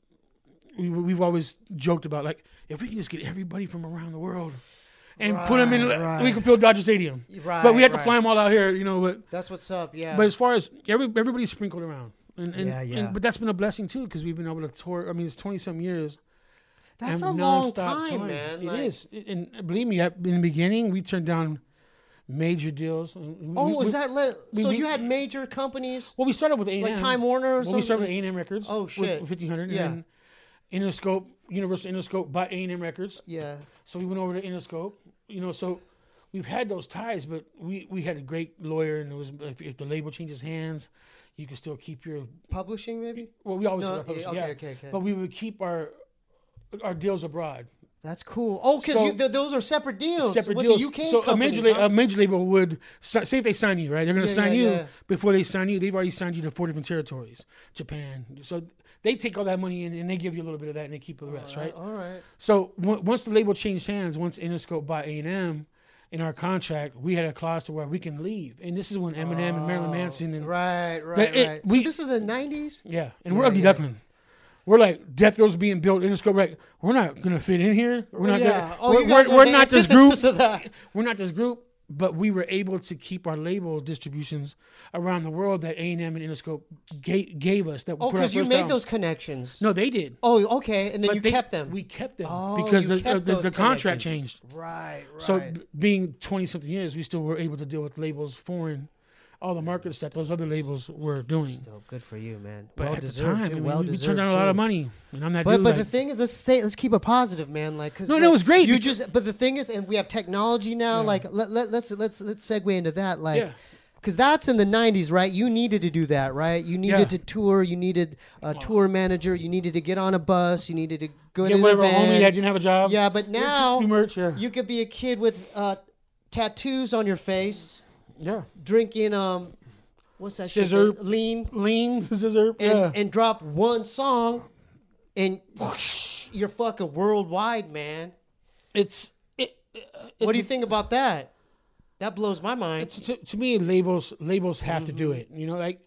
we, we've always joked about, like, if we can just get everybody from around the world and
right,
put them in,
right.
we can fill Dodger Stadium.
Right.
But we had to
right.
fly them all out here, you know. But
that's what's up. Yeah.
But as far as every everybody's sprinkled around, and, and,
yeah, yeah.
and but that's been a blessing too, because we've been able to tour. I mean, it's twenty some years.
That's a
and
long
nonstop
time,
touring.
man.
It
like,
is, and believe me, at, in the beginning, we turned down major deals. We,
oh,
we,
was
we,
that le-
we-
so?
we-
you had major companies
Well, we started with A and M.
like Time Warner or
Well,
something.
we started with A and M Records.
Oh, shit.
With fifteen hundred.
Yeah.
And then Interscope, Universal Interscope bought A and M Records.
Yeah.
So we went over to Interscope. You know, so we've had those ties, but we, we had a great lawyer, and it was if, if the label changes hands, you can still keep your
Publishing, maybe.
well. We always
No,
had our publishing,
okay,
yeah.
okay, okay.
But we would keep our our deals abroad.
That's cool. Oh, because
So-
th- those are separate deals.
Separate
with
deals.
The U K
so a
companies,
major, la-
huh?
a major label would si- say if they sign you, right? They're going to
Yeah,
sign
yeah,
you
yeah.
before they sign you. They've already signed you to four different territories, Japan. So they take all that money in and they give you a little bit of that and they keep the rest, right?
All right.
So w- once the label changed hands, once Interscope bought A and M, in our contract, we had a clause to where we can leave. And this is when Eminem and Marilyn Manson and
Right, right,
That it-
right.
we-
so this is the nineties.
yeah, and
Yeah,
we're Ugly
yeah.
Duckling. We're like Death Row's being built. Interscope, like we're not gonna fit in here. We're not.
Yeah.
Gonna,
Oh,
we're
you guys
we're,
are
we're
the
not this group.
antithesis of that.
We're not this group. But we were able to keep our label distributions around the world that A and M and Interscope gave, gave us. That
Oh,
we put our
because you
first
made
album.
those connections.
No, they did.
Oh, okay, and then
But
you
they-
kept them.
We kept them
Oh,
because
you
the,
kept
the,
those
the contract
connections.
changed.
Right, right.
So b- being twenty something years, we still were able to deal with labels foreign, all the markets that those other labels were doing.
Still good for you, man.
But
well
at the
deserved,
time,
too.
I mean,
well
we, we
deserved
turned down a
too.
lot of money, and I'm not.
But
dude,
but
like,
the thing is, let's stay. Let's keep it positive, man. Like, cause
No,
like,
no, it was great
You
because-
just. But the thing is, and we have technology now.
Yeah.
Like, let, let let's let's let's segue into that. Like,
Yeah.
because that's in the nineties, right? You needed to do that, right? You needed
Yeah.
to tour. You needed a tour manager. You needed to get on a bus. You needed to go
yeah,
to an
whatever
event.
homie that didn't have a job.
Yeah, but now
we merch. Yeah,
you could be a kid with uh, tattoos on your face,
yeah.
drinking um, what's that? shit?
Scissor.
Lean.
Lean, scissor.
and,
Yeah,
and drop one song, and whoosh, you're fucking worldwide, man.
it's it.
What do you think about that? That blows my mind.
It's, to, to me, labels labels have to
Mm-hmm.
do it. You know, like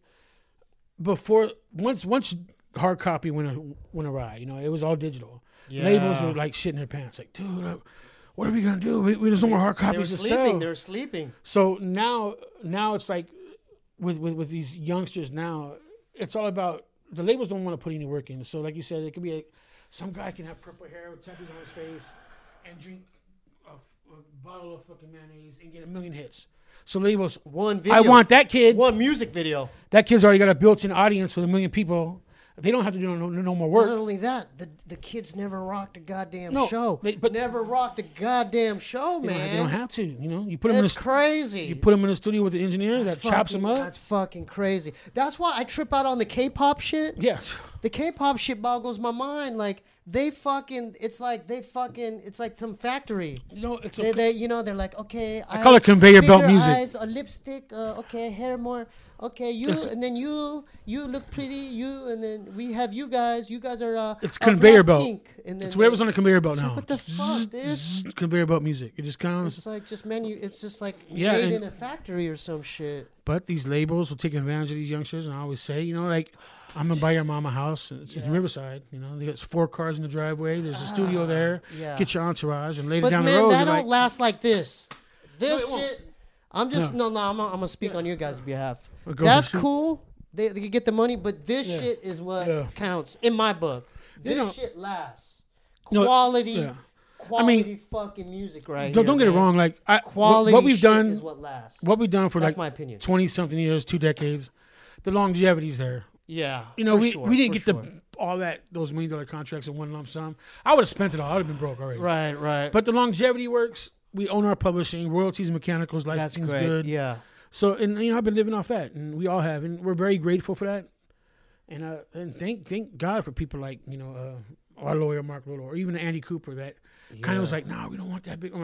before once once hard copy went a, went awry. You know, it was all digital. Labels were like shitting their pants, like, dude, uh, what are we gonna do? We, we, there's no more hard
They were
copies to
sleeping.
sell.
They were sleeping.
So now, now it's like with, with with these youngsters now, it's all about the labels don't want to put any work in. So like you said, it could be like some guy can have purple hair with tattoos on his face and drink a, a bottle of fucking mayonnaise and get a million hits. So labels,
One video.
I want that kid.
one music video.
That kid's already got a built-in audience with a million people. They don't have to do no, no, no more
Not
work.
only that, the the kids never rocked a goddamn
No,
show.
they- but-
never rocked a goddamn show,
They don't,
man.
they don't have to. You know, you put them in
That's
the,
crazy.
you put them in the studio with the engineer
That's
that chops
fucking-
them up.
That's fucking crazy. That's why I trip out on the K-pop shit.
Yeah.
The K-pop shit boggles my mind. Like they fucking, it's like they fucking, it's like some factory.
You know, it's
They,
a,
they, you know, they're like, okay,
I call it
eyes,
conveyor belt
bigger
music.
Eyes, a lipstick, uh, okay, hair more, okay, you,
It's-
and then you, you look pretty, you, and then we have you guys. You guys are uh,
It's
uh,
conveyor belt.
Blackpink, and then
it's whatever's
they-
on the conveyor belt
It's like,
now.
what the fuck, dude?
Zzz, conveyor belt music. It just comes.
It's like just menu. It's just like
Yeah,
made
and-
in a factory or some shit.
But these labels will take advantage of these youngsters, and I always say, you know, like, I'm gonna buy your mom a house. It's, it's
Yeah.
Riverside. You know, there's four cars in the driveway. There's a studio there.
Yeah.
Get your entourage, and later
But
down
man,
the road,
that
you're
don't
like,
last like this. This
it won't.
shit. I'm just no, no. I'm, gonna- I'm gonna speak on your guys' behalf.
It goes
That's
into-
cool. They, they can get the money, but this
Yeah.
shit is what
Yeah.
counts in my book.
You
This
know-
shit lasts.
No,
Quality,
yeah.
quality fucking music right
don't,
here.
don't get it
man.
wrong. Like, I,
Quality
what we've
shit
done,
is what lasts.
what we've done for
That's
like
my opinion.
twenty something years, two decades, the longevity's there.
Yeah,
You know,
for
we,
sure,
we didn't
for
get
sure.
the all that those million dollar contracts in one lump sum. I would have spent it all. I would have been broke already.
right, right.
But the longevity works. We own our publishing, royalties, mechanicals,
That's
licensing's
great.
good.
Yeah.
So, and you know, I've been living off that, and we all have, and we're very grateful for that. And uh, and thank thank God for people like you know uh, our lawyer Mark Little, or even Andy Cooper that kind of was
Yeah.
like, "Nah, we don't want that big." I'm like,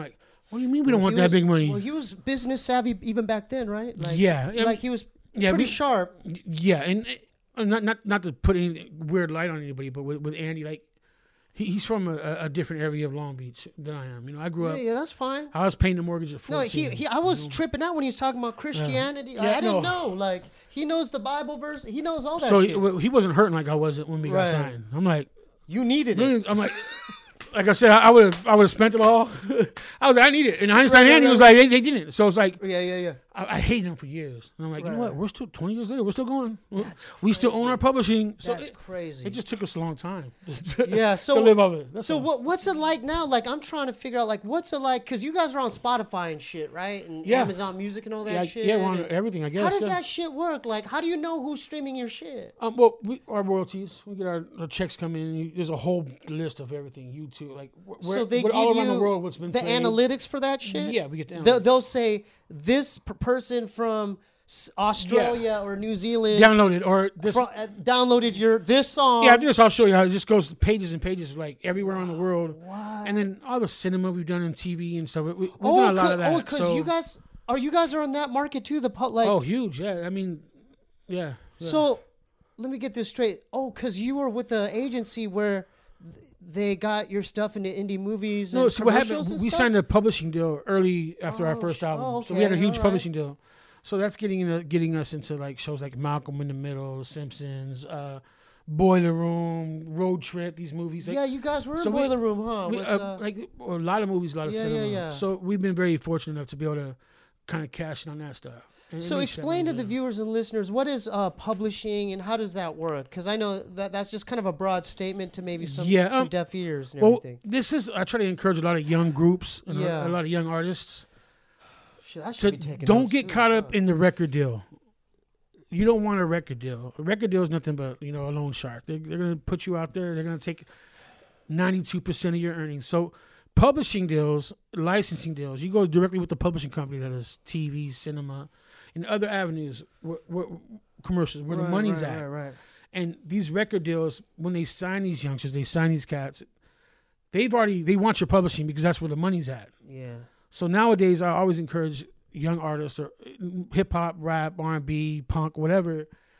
What do you mean we don't
He
want that
was-
big money?
Well, he was business savvy even back then, right? Like,
Yeah, I
like
mean-
he was
yeah,
pretty
we-
sharp.
Yeah, and uh, not not not to put any weird light on anybody, but with, with Andy, like he, he's from a, a different area of Long Beach than I am. You know, I grew
Yeah,
up.
yeah, that's fine.
I was paying the mortgage at
No,
fourteen.
he, he I was tripping out when he was talking about Christianity.
Yeah,
I didn't
no.
know. Like he knows the Bible verse. He knows all that
so
shit.
he, well, he wasn't hurting like I was when we
Right.
got signed. I'm like,
you needed it.
I'm like, like I said, I would have I would have spent it all. I was like, I need it. And Einstein
Right,
Andy
right,
was
right.
like, they, they didn't. So it's like
Yeah, yeah, yeah.
I, I hated him for years. And I'm like, you know
Right.
what? We're still twenty years later. We're still going.
That's
we still own
crazy.
our publishing. So
That's
it,
crazy.
it just took us a long time. to,
Yeah, so-
to live off it. That's
So
all.
what what's it like now? Like I'm trying to figure out like what's it like because you guys are on Spotify and shit, right? And
Yeah.
Amazon Music and all that
Yeah,
shit.
yeah, we're on
and-
everything. I guess.
How does
yeah.
that shit work? Like, how do you know who's streaming your shit?
Um, well, we, our royalties, we get our, our checks come in. You, there's a whole list of everything. YouTube, like wh- where,
so they
what-
give
all
you
around the world, what's been
the
played.
analytics for that shit.
Yeah, we get the
They'll,
analytics.
they'll say this p- person from S- Australia or New Zealand
Downloaded or this.
fro- uh, downloaded your this song.
Yeah, after this, I'll show you how it just goes pages and pages, of, like everywhere in the world. And then all the cinema we've done in T V and stuff. We, we've
oh,
done a lot
cause,
of that.
oh, 'cause
so,
you guys are you guys are in that market too. The pu- like
oh, huge. Yeah, I mean, yeah. yeah.
so. Let me get this straight. Oh, because you were with the agency where th- they got your stuff into indie movies.
No,
and
so what
commercials
happened?
and
We
stuff?
signed a publishing deal early after our
Oh,
first
sh-
album,
oh,
so we had a
okay,
huge
alright.
publishing deal. So that's getting into, getting us into like shows like Malcolm in the Middle, Simpsons, uh, Boiler Room, Road Trip. These movies, like,
Yeah, you guys were
So
in
we-
Boiler Room, huh?
we,
with,
uh,
uh,
like a lot of movies, a lot of
yeah,
cinema.
yeah, yeah.
So we've been very fortunate enough to be able to kind of cash in on that stuff. And it
So
makes that
explain to
money,
the
yeah.
viewers and listeners what is uh, publishing and how does that work? Because I know that that's just kind of a broad statement to maybe some,
Yeah,
some
um,
deaf ears and
Well,
everything.
this is I try to encourage a lot of young groups and a-
Yeah.
a, lot of young artists
Shit, I should
to
be taking
don't
notes,
get
too.
caught up
Fuck.
in the record deal. You don't want a record deal. A record deal is nothing but, you know, a loan shark. They're, they're going to put you out there. They're going to take ninety-two percent of your earnings. So publishing deals, licensing deals, you go directly with the publishing company that is T V, cinema, and other avenues, where, where, commercials, where
Right,
the money's
right,
at.
Right, right.
And these record deals, when they sign these youngsters, they sign these cats, they've already, they want your publishing because that's where the money's at.
Yeah.
So nowadays, I always encourage young artists or hip hop, rap, R and B, punk, whatever.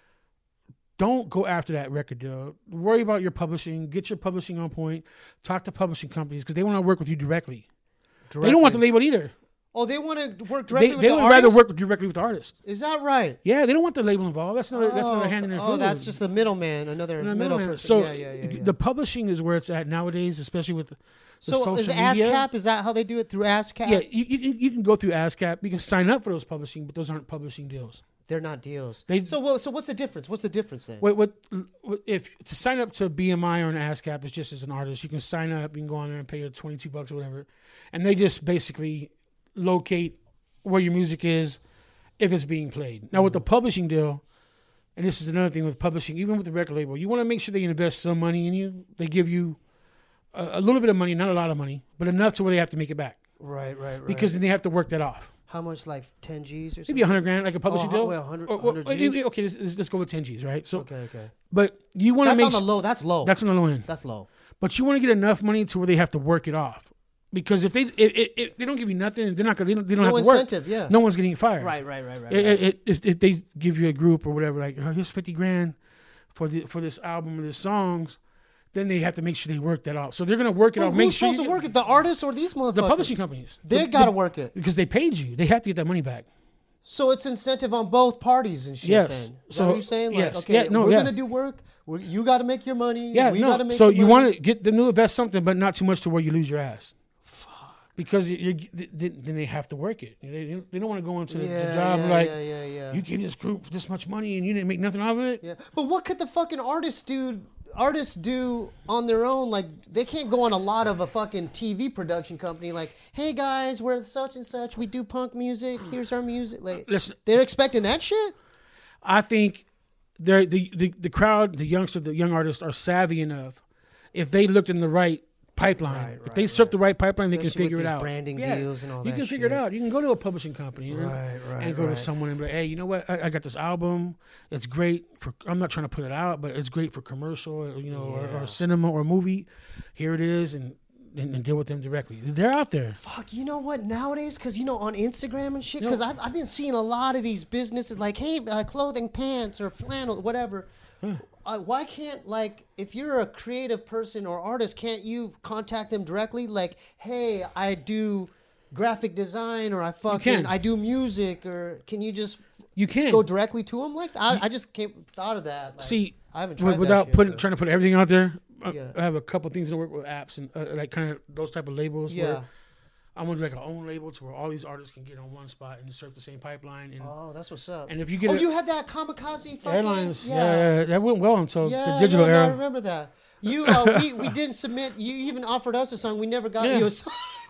Don't go after that record deal. Worry about your publishing. Get your publishing on point. Talk to publishing companies because they want to work with you directly. They don't want the label either.
Oh, they want to work directly
They,
with
they
the
would
artist?
rather work with, directly with the artist.
Is that right?
Yeah, they don't want the label involved. That's another. that's another hand in their
Oh,
food.
that's just the middleman, another
And the
middle
middleman.
person.
So
yeah, yeah, yeah, yeah.
the publishing is where it's at nowadays, especially with the
so
social
is
media.
ASCAP? Is that how they do it through ASCAP?
Yeah, you, you, can- you can go through ASCAP. You can sign up for those publishing, but those aren't publishing deals.
They're not deals.
They-
so well, so what's the difference? What's the difference then?
What, what, what if to sign up to B M I or an ASCAP is just as an artist, you can sign up, you can go on there and pay your twenty-two bucks or whatever, and they just basically locate where your music is if it's being played. Now with the publishing deal, and this is another thing with publishing, even with the record label, you want to make sure they invest some money in you. They give you a, a little bit of money, not a lot of money, but enough to where they have to make it back
Right, right, right.
because then they have to work that off.
how much, like ten G's or something?
Maybe a hundred grand, like a publishing
Oh,
deal.
well, one hundred
Or- or-
one hundred G's?
okay, let's, let's go with ten G's, right? So,
Okay, okay.
but you want to
That's
make
on the
s-
low. That's low.
that's on the low end.
That's low.
But you want to get enough money to where they have to work it off, because if they if, if, if they don't give you nothing, they're not gonna they don't, they don't
No
have to work.
incentive. Yeah.
No one's getting fired.
Right, right, right, right.
It-
right.
it- it- if, if they give you a group or whatever, like oh, here's fifty grand for the for this album or this songs, then they have to make sure they work that off. So they're gonna work it
Well,
off.
who's
Make sure
supposed
you
to
get-
work it? The artists or these motherfuckers?
the publishing companies.
They
The-
got to
the-
work it.
because they paid you. They have to get that money back.
So it's incentive on both parties and shit.
Yes.
Then. Is
So-
that what you're saying? Like,
yes.
okay,
Yeah, no,
we're
yeah.
gonna do work. We're, you got to make your money.
Yeah,
we
no.
got to make.
So
the
you
money.
want to get them to invest something, but not too much to where you lose your ass. Because you're, then they have to work it. They, they don't want to go into the,
Yeah,
the job
yeah,
like
yeah, yeah, yeah.
you give this group this much money and you didn't make nothing out of it.
Yeah, but what could the fucking artists do? Artists do on their own. Like they can't go on a lot of a fucking T V production company. Like, hey guys, we're such and such. We do punk music. Here's our music. Like,
Listen,
they're expecting that shit.
I think they're, the the the crowd, the youngster, the young artists are savvy enough. If they looked in the right pipeline,
Right,
if they
right,
surf the right pipeline, they can
Especially with
figure it
these
out.
branding
Yeah.
deals and all
You
that
can figure it
shit.
out. You can go to a publishing company and,
Right, right,
and go
right.
to someone and be like, hey, you know what? I, I got this album. It's great for. I'm not trying to put it out, but it's great for commercial, or, you know, or,
Yeah.
or cinema or movie. Here it is, and and, and deal with them directly. They're out there.
Fuck, you know what? Nowadays, because, you know, on Instagram and shit,
You know-
because I've, I've been seeing a lot of these businesses like, hey, uh, clothing, pants, or flannel, whatever. Uh, why can't, like, if you're a creative person or artist, can't you contact them directly? Like, hey, I do graphic design, or I fucking,
can.
I do music, or can you just
You can
go directly to them? Like, I, I just came, thought of that. Like,
see
I haven't tried
without
that shit,
putting
but-
trying to put everything out there. uh,
Yeah.
I have a couple things to work with apps and uh, like kind of those type of labels.
Yeah.
Where I'm gonna do like an own label to where all these artists can get on one spot and surf the same pipeline. And
Oh, that's what's up.
and if you get
Oh,
a,
you had that kamikaze fucking
airlines,
Yeah,
yeah. yeah, that went well until
yeah,
the digital
yeah, no, I
era.
remember that. You, uh, we, we didn't submit. You even offered us a song. We never got
Yeah.
you a song.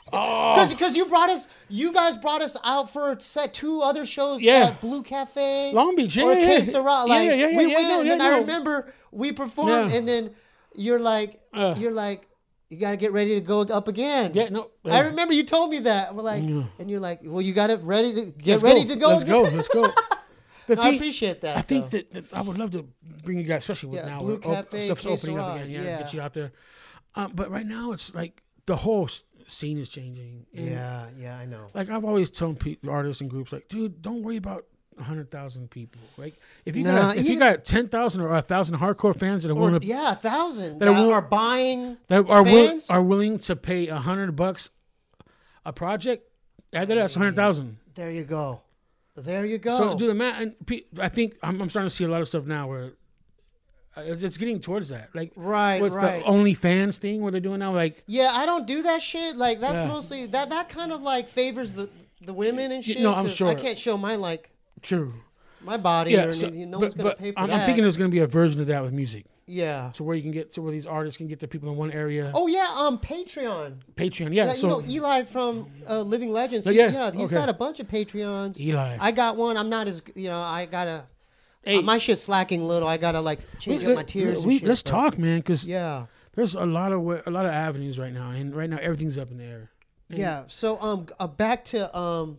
Oh,
Because you brought us, you guys brought us out for set two other shows
Yeah.
at Blue Cafe,
Long Beach, yeah,
or
yeah,
K
yeah.
Sarah.
Yeah,
Like,
yeah, yeah,
we
yeah,
went,
no,
and
yeah,
then I
no.
remember we performed,
Yeah.
and then you're like,
Uh.
you're like, you gotta get ready to go up again.
yeah, no.
I remember you told me that. We're like,
Yeah.
and you're like, well, you got it ready to get
Let's
ready
go.
to go.
Let's
again.
go. Let's go. The
No, I
thing-
appreciate that.
I think
though.
that, that I would love to bring you guys, especially with
Yeah,
now
Blue
where op-
Cafe,
stuff's
K
opening up
Sarah,
again. Yeah,
yeah.
get you out there. Um, but right now, it's like the whole s- scene is changing. And
Yeah, yeah, I know.
Like I've always told pe- artists and groups, like, dude, don't worry about a hundred thousand people. Like if you
Nah,
got if you
even-
got ten thousand or a thousand hardcore fans that are
Or,
willing to
yeah, a thousand
that
that,
are will-
are buying.
that are will,
fans?
are willing to pay a hundred bucks a project, add that that's a hundred thousand.
There you go. There you go.
So do the math. And pe- I think I'm, I'm starting to see a lot of stuff now where uh, it's it's getting towards that. Like
right,
what's
right.
the OnlyFans thing? What they're doing now? Like
Yeah, I don't do that shit. Like that's
Yeah.
mostly that that kind of like favors the the women and
You-
shit.
no, I'm
'cause
sure.
I can't show my like
true.
my body
Yeah,
or
so-
anything. No
but,
one's gonna
but
pay for
I'm,
that.
I'm thinking there's going to be a version of that with music,
yeah.
to where you can get to where these artists can get the people in one area.
Oh yeah, um, Patreon.
Patreon, yeah.
Yeah,
so
you know Eli from uh, Living Legends.
Oh,
He,
yeah,
yeah, he's
okay.
got a bunch of Patreons.
Eli,
I got one. I'm not as you know. I gotta.
hey,
uh, my shit's slacking a little. I gotta like change
we-
up my tiers.
we-
and shit,
let's
but-
talk, man, because
Yeah.
there's a lot of wa- a lot of avenues right now, and right now everything's up in the air. And-
Yeah. So um, uh, back to um,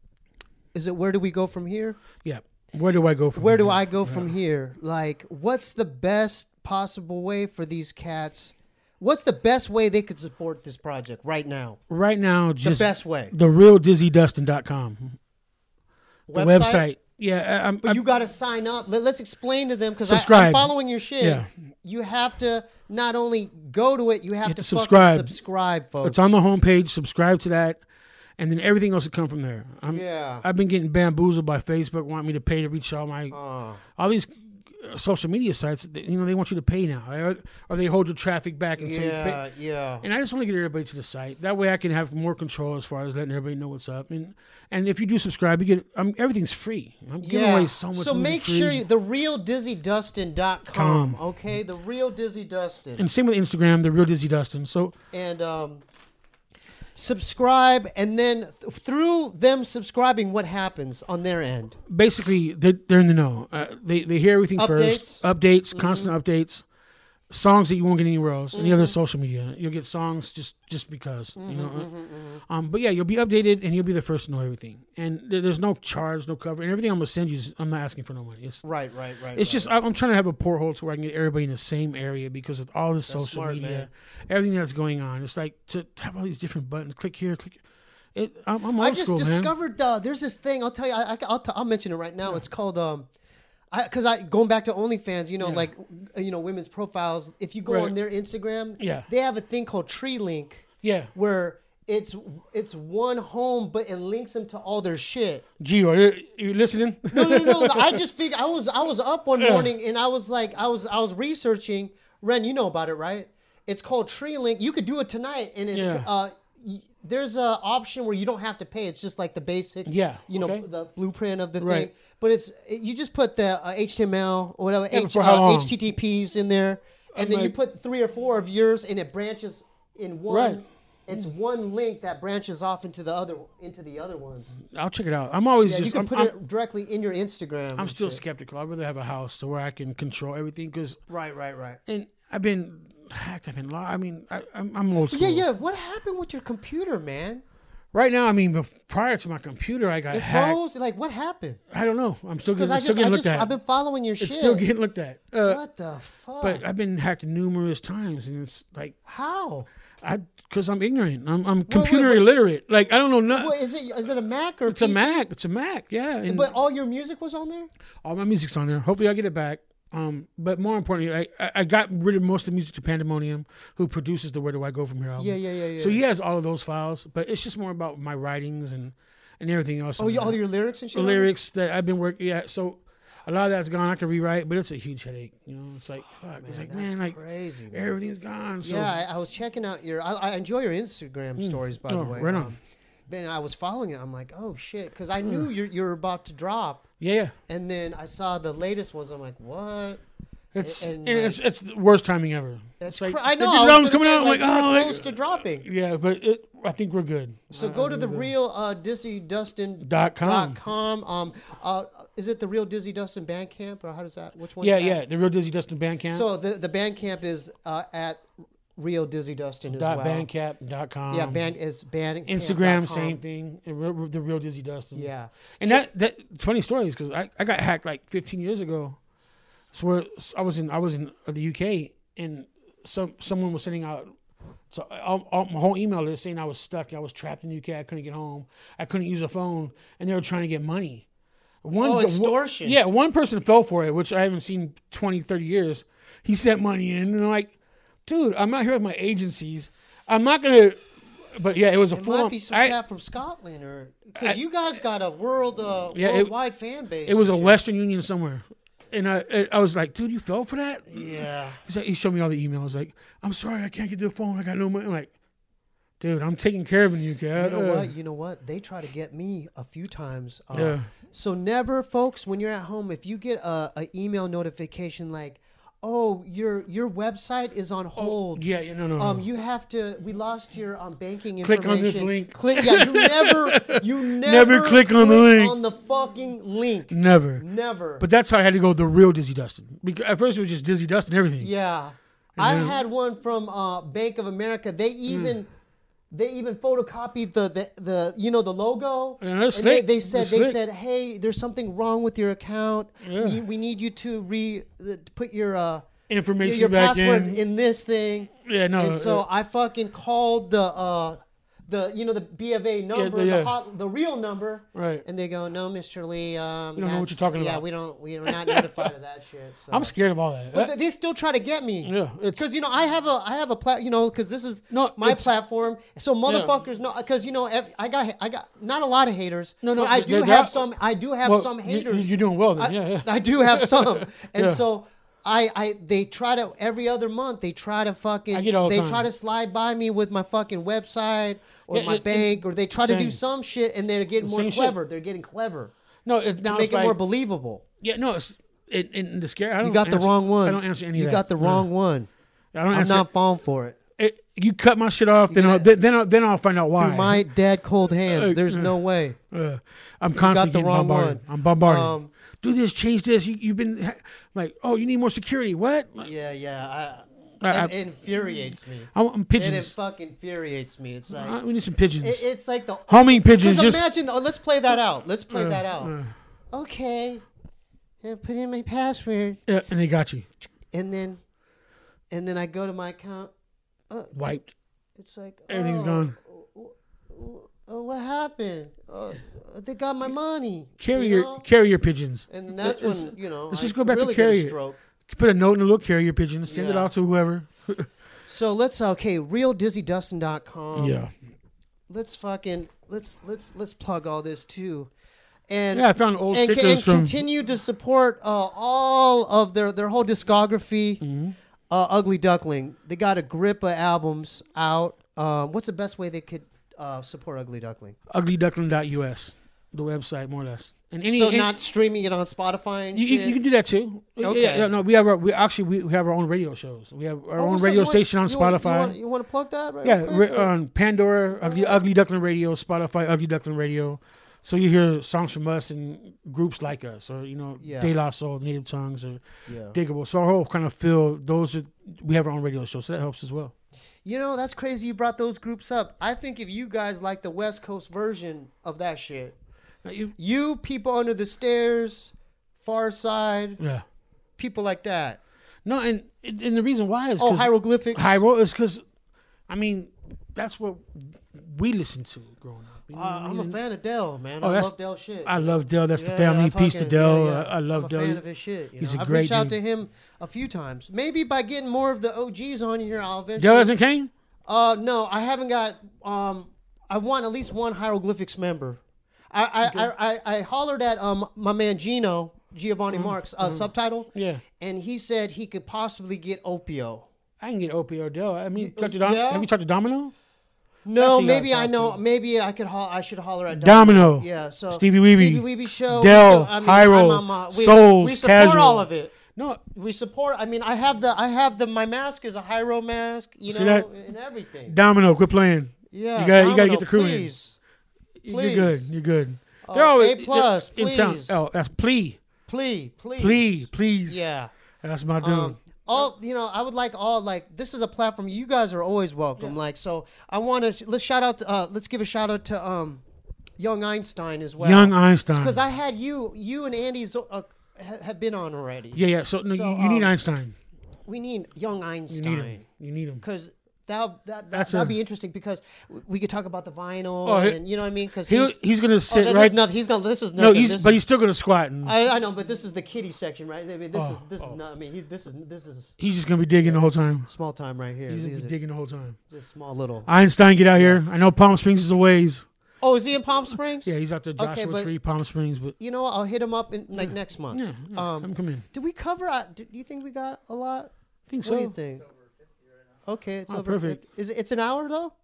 is it where do we go from here?
yeah. Where do I go from?
Where do
here?
I go
Yeah.
from here? Like, what's the best possible way for these cats? What's the best way they could support this project right now?
Right now?
The
Just
best way.
the real dizzy dustin dot com. The website. Yeah, I, I'm,
But
I'm-
you got to sign up. Let, let's explain to them because I'm
Subscribe.
following your shit.
Yeah.
You have to not only go to it, you have
have
to
to
fucking
subscribe.
subscribe, folks.
it's on the homepage. Subscribe to that, and then everything else will come from there. I'm,
Yeah.
I've been getting bamboozled by Facebook, wanting me to pay to reach all my
Uh,
all these uh, social media sites. they- You know, they want you to pay now, or, or they hold your traffic back until you pay.
yeah, yeah.
And I just want to get everybody to the site. That way, I can have more control as far as letting everybody know what's up. And and if you do subscribe, you get um, everything's free. I'm giving
Yeah.
away so much.
So
music
make
free.
sure you, the real dizzy dustin dot com,
Com.
okay? The real Dizzy Dustin.
And same with Instagram, the real Dizzy Dustin. So
And um, subscribe, and then th- through them subscribing, what happens on their end?
basically, they're, they're in the know. Uh, they they hear everything
Updates?
first. Updates, constant updates. Songs that you won't get anywhere else. Any
Mm-hmm.
other social media, you'll get songs just just because. You know.
Mm-hmm,
Um. But yeah, you'll be updated and you'll be the first to know everything. And there, there's no charge, no cover, and everything I'm gonna send you. Is, I'm not asking for no money. It's
Right, right, right.
It's just I'm I'm trying to have a porthole to where I can get everybody in the same area because of all this social
smart,
media,
man.
everything that's going on. It's like to have all these different buttons. Click here, click. It. I'm, I'm old
I just
school, man.
discovered uh, there's this thing. I'll tell you. I, I, I'll, t- I'll mention it right now. It's called um, I because I going back to OnlyFans. You know,
Yeah.
like you know, women's profiles. If you go
Right.
on their Instagram,
Yeah.
they have a thing called Tree Link
Yeah.
where it's it's one home, but it links them to all their shit.
Gio, are you, you listening?
No, no, no. no. I just figured I was I was up one morning and I was like I was I was researching. Ren, you know about it, right? It's called Tree Link. You could do it tonight, and it,
Yeah.
uh, y- there's a option where you don't have to pay. It's just like the basic,
Yeah,
you know,
okay.
the blueprint of the
Right.
thing. But it's it, you just put the uh, H T M L or whatever
Yeah, but
H,
for how
uh,
long?
H T T Ps in there, and
I'm
then you
like-
put three or four of yours, and it branches in one.
Right.
It's one link that branches off into the other into the other ones.
I'll check it out. I'm always
Yeah, you
just.
can
I'm,
put
I'm,
it directly in your Instagram.
I'm
and
still
shit.
skeptical. I'd rather have a house to where I can control everything because,
Right, right, right.
and I've been hacked. I've been. Lo- I mean, I, I'm, I'm old school.
Yeah, yeah. What happened with your computer, man?
Right now, I mean, bef- prior to my computer, I got
It
hacked.
froze. Like, what happened?
I don't know. I'm still
Because
getting,
I
still
just, I
getting
just,
looked at.
I've been following your shit.
It's still getting looked at. Uh,
What the fuck?
but I've been hacked numerous times, and it's like
How?
I because I'm ignorant. I'm I'm computer
wait, wait.
illiterate. Like I don't know nothing.
What, is it is it a Mac or
It's
P C?
a Mac. It's a Mac. Yeah. And
But all your music was on there?
all my music's on there. Hopefully, I get it back. Um, but more importantly, I, I I got rid of most of the music to Pandemonium, who produces the Where Do I Go From Here album.
Yeah, yeah, yeah, yeah.
So he has all of those files, but it's just more about my writings and, and everything else.
Oh,
on
you,
there.
all your lyrics and shit?
The
on there?
lyrics that I've been working. Yeah, so a lot of that's gone. I can rewrite, but it's a huge headache. You know, it's like fuck.
Man,
it's like
that's
man, like
crazy. Man.
everything's gone. So
Yeah, I, I was checking out your. I, I enjoy your Instagram stories, by
Oh,
the way.
right on.
Um, and I was following it. I'm like, oh shit, because I knew you're you're about to drop,
yeah, yeah.
and then I saw the latest ones. I'm like, what?
It's
And,
and
like-
it's it's the worst timing ever.
That's
like
cra- I know.
These
I was
albums
gonna
coming
say,
out. I'm like,
you were
oh, like-
close to dropping.
yeah, but it, I think we're good.
So
I-
go
I
to
think
the
we're good.
real uh, Dizzy Dustin
Dot com.
dot com. Um, uh, is it the real Dizzy Dustin Bandcamp or how does that? Which one?
Yeah, yeah. The real Dizzy Dustin Bandcamp.
So the the Bandcamp is uh, at Real Dizzy Dustin as
dot
well.
bandcamp dot com.
Yeah, band is band.
Instagram, same thing. And Real- the real Dizzy Dustin.
Yeah,
And
So-
that that funny story is because I, I got hacked like fifteen years ago. So where I was in I was in the U K and some someone was sending out so all, all, my whole email list saying I was stuck. I was trapped in the U K. I couldn't get home. I couldn't use a phone, and they were trying to get money. One,
Oh, extortion.
Yeah, one person fell for it, which I haven't seen twenty, thirty years. He sent money in, and I'm like, dude, I'm not here with my agencies. I'm not gonna. But yeah, it was a
It
full.
might be some
I-
cat from Scotland, or because you guys got a world, uh,
Yeah, it-
worldwide fan base.
It was a
and shit.
Western Union somewhere. And I, I was like, dude, you fell for that?
Yeah.
He's like, he showed me all the emails. Like, I'm sorry, I can't get to the phone. I got no money. I'm like, dude, I'm taking care of it, you guys.
You know what? You know what? They try to get me a few times. Uh,
Yeah.
So never, folks, when you're at home, if you get a, a email notification like, "Oh, your your website is on hold,"
Yeah, yeah, no, no.
um,
no.
you have to. We lost your um banking
Click
information.
on this link.
Click. Yeah, you never. You
Never
never
click on the link.
On the fucking link.
Never.
Never.
But that's how I had to go the real Dizzy Dustin. Because at first it was just Dizzy Dustin, everything.
Yeah, I
then-
had one from uh, Bank of America. They even they even photocopied the, the, the you know the logo.
Yeah, that's
and they,
slick.
they said
That's
they
slick.
said, hey, there's something wrong with your account.
Yeah.
We, we need you to re uh, put your uh your,
Information
your
back
password
in.
in. this thing.
Yeah, no.
and so
uh,
I fucking called the uh the you know the B of A number,
the- yeah.
the hot, the real number.
right.
And they go, no, Mister Lee. Um,
We don't know what
that's-
you're talking
yeah,
about."
we don't. We're not notified of that shit. So.
I'm scared of all that.
But
That-
they still try to get me.
yeah, it's
Because you know I have a I have a plat you know because this is
No,
my
it's-
platform, so motherfuckers know because you know ev I got I got not a lot of haters.
No, no,
but I
there-
do
there-
have
there-
some I do have
well,
some
you-
haters.
You're doing well then.
I,
yeah, yeah.
I do have some, and
Yeah.
so I I they try to every other month they try to fucking
I get it all the
they
time.
try to slide by me with my fucking website or
Yeah,
my
it- it-
bank or they try to do
same.
some shit and they're getting more
Same shit.
clever. They're getting clever
No, it, now
to make
it's
it
like,
more believable.
yeah, no, it's it, it, the scare. I don't
You got the
answer-
wrong one.
I don't answer any
You
of that.
got the
No.
wrong one.
I don't
I'm
answer.
not falling for it.
it, you cut my shit off, then
You
I'll,
gotta-
then then I'll, then I'll find out why.
Through my dead cold hands,
Uh,
there's
uh,
no way.
Uh, I'm
got
constantly
the
getting
wrong
bombarded.
one.
I'm bombarded.
Um,
Do this, change this. You, you've been ha- like, oh, you need more security. What?
Yeah, yeah.
I-
I,
I-
it, it infuriates me.
I want
And it
pigeons.
fucking infuriates me. It's like
Uh, we need some pigeons.
it, it's like the
Homing pigeons.
Because
Just
imagine. Oh, let's play that out. Let's play
uh,
that out.
uh,
Okay. I put in my password,
yeah, and they got you
and then, and then I go to my account.
wiped.
It's like
Everything's
oh,
gone.
oh, oh, oh, what happened? Uh, they got my money.
Carrier
you know?
carrier pigeons.
And that's
Let's-
when you know.
let's
I
just go back to
really get a
carrier.
stroke.
Put a note in a little carrier pigeon. Send it
Yeah.
out to whoever.
So let's okay, real dizzy dustin dot com.
yeah.
Let's fucking let's let's let's plug all this too. And
Yeah, I found old
and,
stickers
and
from.
continue to support uh, all of their their whole discography.
Mm-hmm.
Uh, Ugly Duckling. They got a grip of albums out. Um, what's the best way they could uh, support Ugly Duckling?
ugly duckling dot U S, the website, more or less. And any,
so
any-
not streaming it on Spotify and
you,
shit.
you, you can do that too.
Okay.
Yeah, yeah, no, we have our, we actually we, we have our own radio shows. We have our
Oh,
own
what's up?
radio
You want-
station on
you want-
Spotify.
You want, you want to plug that? Right
Yeah,
quick,
re-
or-
on Pandora, Ugly, Ugly Duckling Radio, Spotify, Ugly Duckling Radio. So you hear songs from us and groups like us, or you know,
Yeah.
De La Soul, Native Tongues, or
yeah.
Diggable. So our whole kind of feel those are we have our own radio show, so that helps as well.
You know, that's crazy you brought those groups up. I think if you guys like the West Coast version of that shit,
Now you-
you, People Under the Stairs, Far Side,
yeah,
people like that.
no, and and the reason why is
Oh,
'cause
hieroglyphics.
Hyro is because I mean, that's what we listened to growing up. You know
Uh,
what I
I'm a
mean?
fan of Dell, man.
Oh,
I
that's-
love Dell shit.
I love Dell. That's the
Yeah,
family
I
piece to
fucking-
Dell.
yeah, yeah.
I, I love
I'm
Dell.
a fan of his shit. You
He's
know?
a
I've
great
reached out
dude.
to him a few times. Maybe by getting more of the O Gs on here, I'll eventually.
Dell hasn't came?
Uh, no, I haven't got. Um, I want at least one hieroglyphics member. I I, I, I, I hollered at um my man Gino Giovanni
Mm-hmm.
Marks uh, subtitle,
Yeah.
and he said he could possibly get Opio.
I can get O P or Dell. I mean, talk to Dom-
yeah?
have you talked to Domino?
No,
That's who you
maybe
gotta
I
talk
know.
to.
Maybe I could. Ho- I should holler at
Domino.
Yeah. So
Stevie Weeby.
Stevie Weeby show.
Dell,
so, I mean,
Hyro,
I'm, um, uh, we,
Souls,
We support
Casual.
all of it.
No.
We support. I mean, I have the. I have the. My mask is a Hyro mask. You
See
know,
that?
and everything.
Domino, quit playing.
Yeah.
You gotta- you gotta
Domino,
get the crew in.
please.
You're
Please.
good. You're good.
Uh,
They're always
A plus,
in town.
please.
Oh, that's plea.
Please, please,
Please, please.
Yeah.
That's my dude.
Um, all you know, I would like all like this is a platform. You guys are always welcome. Like so, I want to let's shout out. To, uh, let's give a shout out to um, Young Einstein as well.
Young Einstein.
Because I had you, you and Andy's uh, ha- have been on already.
yeah, yeah. So, no,
So,
you, you need
um,
Einstein.
We need Young
You need him.
Einstein
You need him.
because that that
That's
that would
a-
be interesting because w- we could talk about the vinyl
Oh, he-
and you know what I mean. Because
He'll,
he's,
he's gonna
oh,
sit
that-
right.
This, nothing, he's gonna. This is
no,
nothing.
he's
this
but
is,
he's still gonna squat, and
I, I know, but this is the kiddie section, right? I mean, this
Oh,
is this
oh.
is not. I mean, he, this is this is
he's just gonna be digging the whole time.
small time right here.
He's
These
gonna be
are
digging the whole time.
just small little.
Einstein, get out here. I know Palm Springs is a ways.
Oh, is he in Palm Springs?
Yeah, he's out there, Joshua
Okay, but-
Tree, Palm Springs. But
You know what? I'll hit him up in like next month.
yeah, yeah
Um,
I'm coming.
Did we cover? Uh, do you think we got a lot?
I think
What
so.
do you think? Okay, it's
Oh,
over.
perfect.
fifty. Is it? It's an hour though.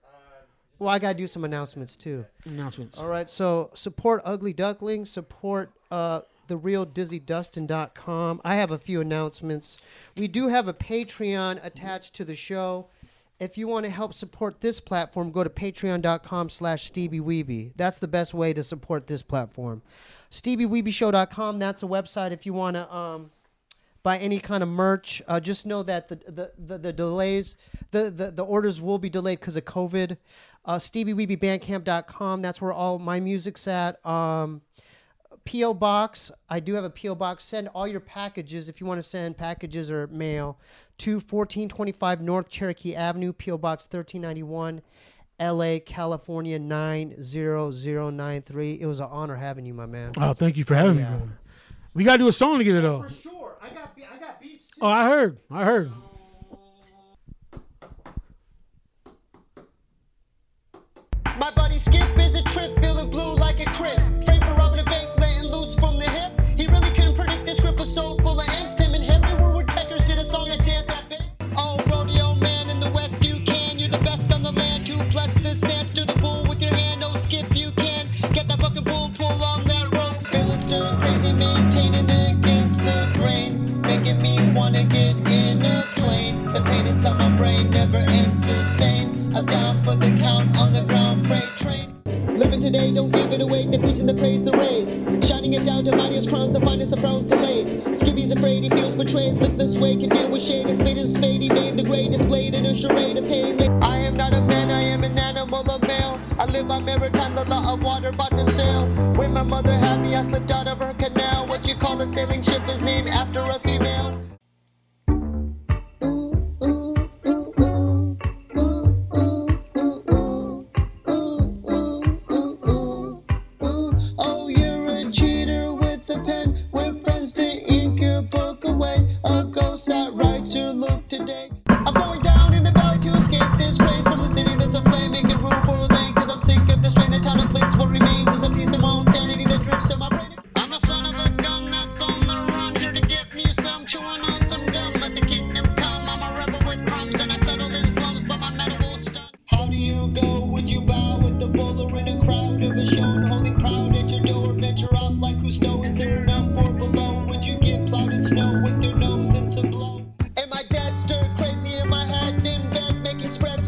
Well, I gotta do some announcements too.
Announcements.
All right, so support Ugly Duckling, support uh, the real dizzy dustin dot com. I have a few announcements. We do have a Patreon attached to the show. If you want to help support this platform, go to patreon dot com slash Stevie Weeby. That's the best way to support this platform. Stevie Weeby Show dot com, that's a website if you want to um, buy any kind of merch. Uh, just know that the the, the, the delays, the, the, the orders will be delayed because of COVID. Uh, Stevie Weeby Bandcamp dot com, that's where all my music's at. Um, P O Box, I do have a P O Box. Send all your packages if you want to send packages or mail to fourteen twenty-five North Cherokee Avenue, P O Box thirteen ninety-one, L A, California nine zero zero nine three. It was an honor having you, my man.
Oh, thank you for having
Yeah.
me, brother. We gotta do a song to get it though.
For sure. I got be- I got beats too.
Oh, I heard. I heard.
My buddy Skip is a trip, feeling blue like a crib. Framed for robbing a bank, letting loose from the hip. He really couldn't predict this script was so full of angst. Him and Henry were woodpeckers, did a song and dance at big. Oh, rodeo man in the west, you can. You're the best on the land to bless the sands. Stir the bull with your hand, oh Skip, you can. Get that fucking bull, pull on that rope. Feeling stir crazy, maintaining against the grain. Making me wanna get in a plane. The pain inside my brain never ends sustain. I'm down for the count on the ground freight train. Living today, don't give it away. They're preaching the praise, the raise. Shining it down to mightiest crowns, the finest of frowns delayed. Skibby's afraid, he feels betrayed. Live this way, can deal with shade. His fate is spade, he made the grade displayed in a charade of pain. I am not a man, I am an animal of male. I live by maritime, the law of water, about to sail. Where my mother had me, I slipped out of her canal. What you call a sailing ship is named after a female. Oh, you're a cheater with a pen. With friends to ink your book away. A ghost that writes your look today. I'm going down in the valley to escape this grace from the city that's aflame. Making room for a lane, cause I'm sick of the strain. The town inflicts what remains is a piece of my own sanity that drifts in my brain. I'm a son of a gun that's on the run. Here to get me some, chewing on some gum. Let the kingdom come. I'm a rebel with crumbs and I settle in slums, but my metal will stun. How do you go? Would you bow with the bowler in a crowd of a show? Holding proud at your door, venture off like Cousteau. Is there enough or below? Would you get plowed in snow with your nose and some blow? And my dad stirred crazy in my head in bed, making spreads